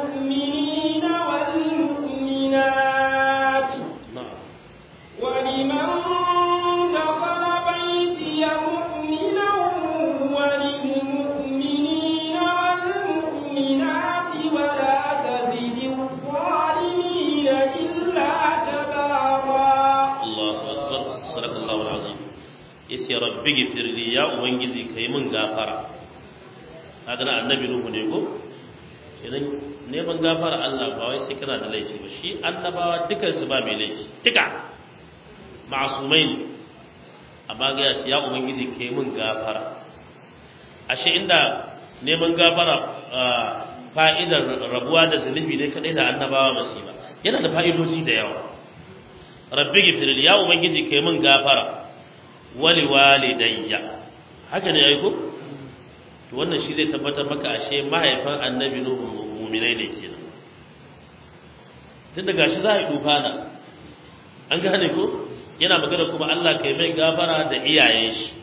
S1: rabbi gifirli ya ubangiji kai mun gafara haka annabi nuhu ne ko idan neman gafara Allah ba wai sai kana da laifi ba shi annabawa dukan su ba mai laifi duka ma'sumai ne amma ga ya ubangiji kai mun gafara ashe inda neman gafara fa'idar rabuwa da zunubi ne kadai da annabawa masiba yana da fa'idoji da yawa rabbi gifirli ya ubangiji kai mun gafara wali walidayya haka ne ai ko to wannan shi zai tabbatar maka ashe mahaifan annabi nuhu mu'minai ne kenan tun daga shi za a yi dufana an gane ko yana magana kuma Allah kai mai gafara da iyayen shi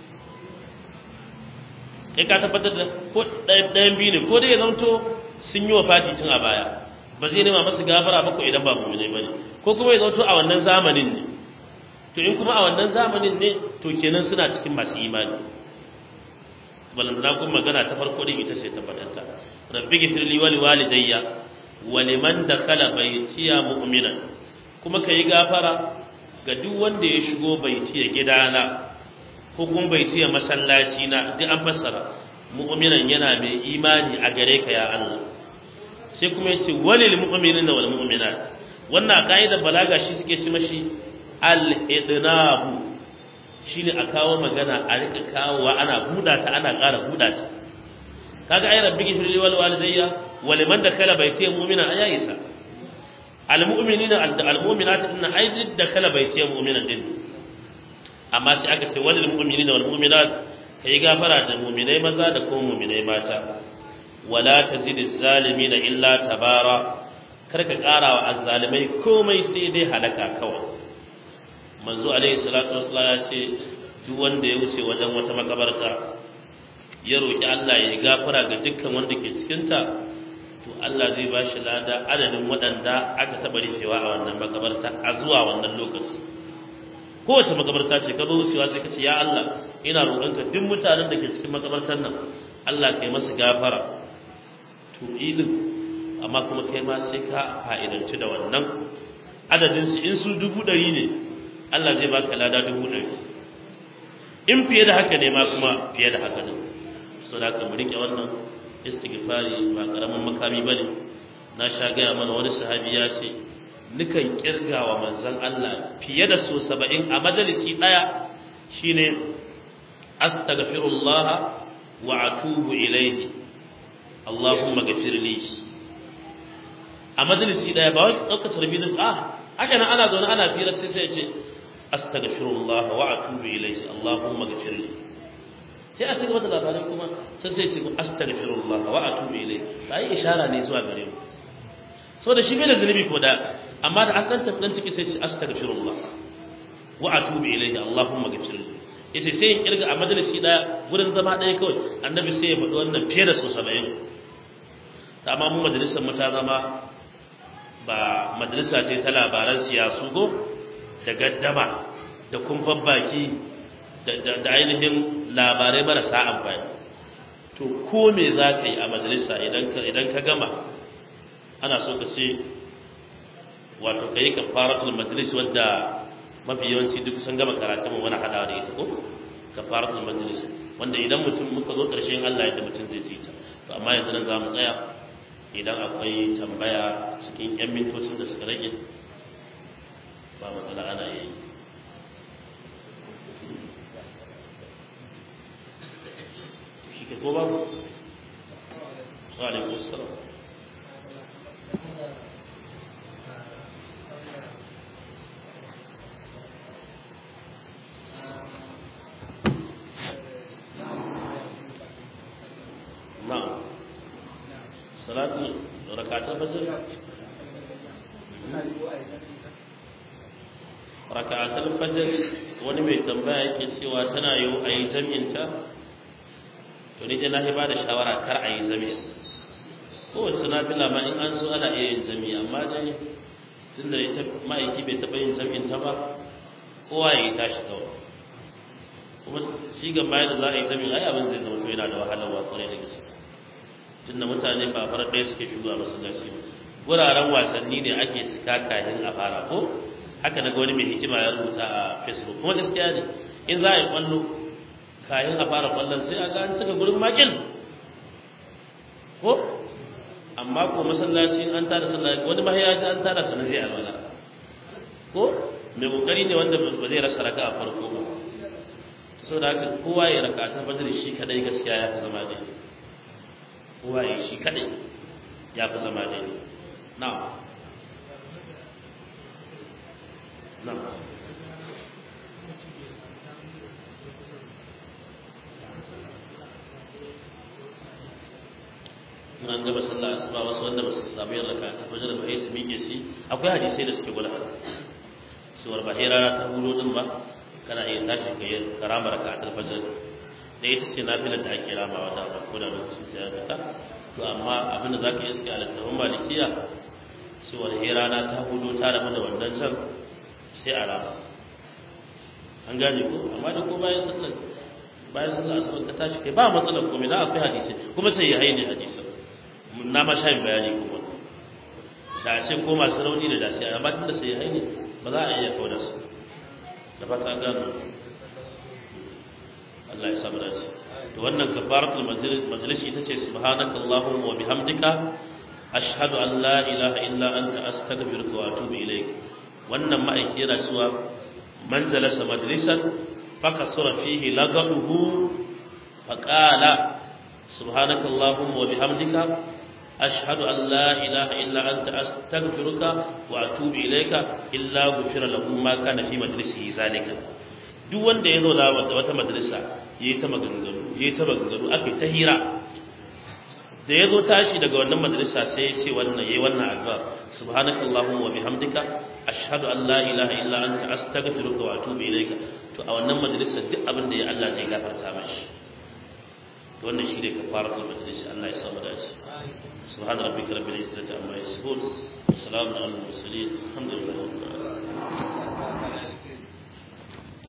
S1: kai ka tabbatar da ko ɗayan biyu ne ko dai ya zanto sun yi wafati tun a baya ba zai nema masu gafara ba ko idan ba mu'minai bane ko kuma ya zanto a wannan zamanin ne to in kuma a wannan zamanin ne to kenan suna cikin masu imani balantana kuma magana ta farko din ita ce tabbatanta rabbi ghfirli wa liwalidayya wa liman dakhala baytiya mu'minan kuma kai gafara ga duk wanda ya shigo baytiya gidana ko kuma baytiya masallaci na duk an fassara mu'minan yana mai imani a gare ka ya Allah sai kuma yace walil mu'minina wal mu'minat wannan kaidar balaga shi suke ci mashi al-idnabu shine a kawo magana a rika kawowa ana buda ta ana ƙara buda ta kaga ai rabbi gifirli wal walidayya wa liman dakala bayti mu'mina ayisa al-mu'minina al-mu'minat inna aizid dakala bayti mu'mina din amma sai aka ce walil mu'minina wal mu'minat kai gafara da mu'minai maza da kuma mu'minai mata wala tazidiz zalimina illa tabara karka ƙara wa azzalimai komai sai dai halaka kawai manzo alaihi salatu wassalam ya ce duk wanda ya wuce wajen wata makabarta ya roki Allah ya gafara ga dukkan wanda ke cikin ta to Allah zai ba shi lada adadin waɗanda aka taɓa rufewa a wannan makabarta a zuwa wannan lokaci. Kowace makabarta ce ka zo wucewa sai ka ce ya Allah ina roƙonka duk mutanen da ke cikin makabartar nan Allah kai masu gafara to idin amma kuma kai ma sai ka fa'idanci da wannan adadin su in su dubu ɗari ne Allah zai baka lada dubu ɗari in fiye da haka ne ma kuma fiye da haka ne. So da ka mu rike wannan istighfari ba karamin makami bane. Na sha gaya mana wani sahabi ya ce nukan kirgawa manzon Allah fiye da so saba'in a majalisi daya shine astaghfirullah wa atubu ilayhi Allahumma ghfirli. A majalisi daya ba wai dauka tarbiyyin ah haka nan ana zaune ana fira sai sai ce astaghfirullah wa atubu ilayhi Allahumma ghfirli. Sai a cikin wata labarin kuma sai sai ce astaghfirullah wa atubu ilayhi. Sai ishara ne zuwa gare mu. So da shi bai da zunubi ko da amma da an san tabbatar ciki sai ce astaghfirullah wa atubu ilayhi Allahumma ghfirli. Yace sai in kirga a majalisi da gurin zama ɗaya kawai annabi sai ya faɗi wannan fiye da so saba'in. Amma mu majalisar mu ta zama ba majalisa ce ta labaran siyasu go da gaddama da kumfan baki da ainihin labarai marasa amfani. To ko me za ka yi a majalisa idan ka gama ana so ka ce wato ka yi kafaratul majlis wadda mafi yawanci duk sun gama karatun wani hadawa da ita ko kafaratul majlis wanda idan mutum muka zo ƙarshen Allah ya da mutum zai ci ta. To amma yanzu nan za mu tsaya idan akwai tambaya cikin yan mintocin da suka rage ba matsala ana yi. Shi ke ko babu? Wa alaikum assalam. Na'am. Salatu rakatul fajr. Rakatul fajr wani mai tambaya yake cewa tana yi a yi jami'in ta. To ni dai na ba da shawara kar a yi jami'in. Kowace nafila ma in an so ana iya yin jami'i amma dai tunda ita ma'aiki bai taɓa yin jami'in ta ba kowa ya yi tashi kawai. Kuma shi ga bayan da za a yi jami'in ai abin zai zama to yana da wahalarwa kwarai da gaske. Tunda mutane ba fara ɗaya suke shigowa masallaci ba. Wuraren wasanni ne ake cika kafin a fara ko haka na ga wani mai hikima ya rubuta a Facebook kuma gaskiya ne in za a yi kwallo kafin a fara kwallon sai a ga an cika gurin makil ko amma ko masallaci an tada sallah wani ma ya ji an tada sanar zai alwala ko mai kokari ne wanda ba zai rasa raka a farko ba. Saboda haka kowa ya raka ta fajr shi kadai gaskiya ya fi zama dai kowa ya shi kadai ya fi zama dai na'am na'am an gaba sallah asuba wasu wanda ba su samu yin raka ta fajr ba sai su miƙe shi akwai hadisai da suke gwada haka suwar ba hira ta hulo din ba kana iya tashi ka yi karama raka ta fajr da ita ce nafilar da ake ramawa da ko da lokacin da ya fita. To amma abinda za ka iske a littafin malikiya suwar hira na ta hulo ta rabu da wannan can sai a rama an gane ko amma da ko bayan sallar bayan sallar asuba ka tashi kai ba matsalar komai na akwai hadisi kuma sai ya haini hadisin na ma sha bayani kuma da ce ko masu rauni da dace amma tun da sai haini ba za a iya kauda su da ba ta gano Allah ya samu dace. To wannan kafaratul majlis majlisi ita ce subhanaka allahumma wa bihamdika ashhadu an la ilaha illa anta astaghfiruka wa atubu ilayk. Wannan ma'aiki yana cewa man jalasa majlisan fakasura fihi lagaduhu faqala subhanaka allahumma wa bihamdika ashhadu an la ilaha illa anta astaghfiruka wa atubu ilayka illa ghufira lahu ma kana fi majlisihi zalika. Duk wanda ya zo da wata madrasa yayi ta maganganu yayi ta maganganu akai ta hira da yazo tashi daga wannan majalisa sai ya ce wannan yayi wannan addu'a subhanakallahumma wa bihamdika ashhadu an la ilaha illa anta astaghfiruka wa atubu ilayka to a wannan majalisa duk abin da ya Allah zai gafarta mashi to wannan shi ne kafaratul majlis Allah ya samu dace subhana rabbika rabbil izzati amma yasifun wa salamun alal mursalin alhamdulillah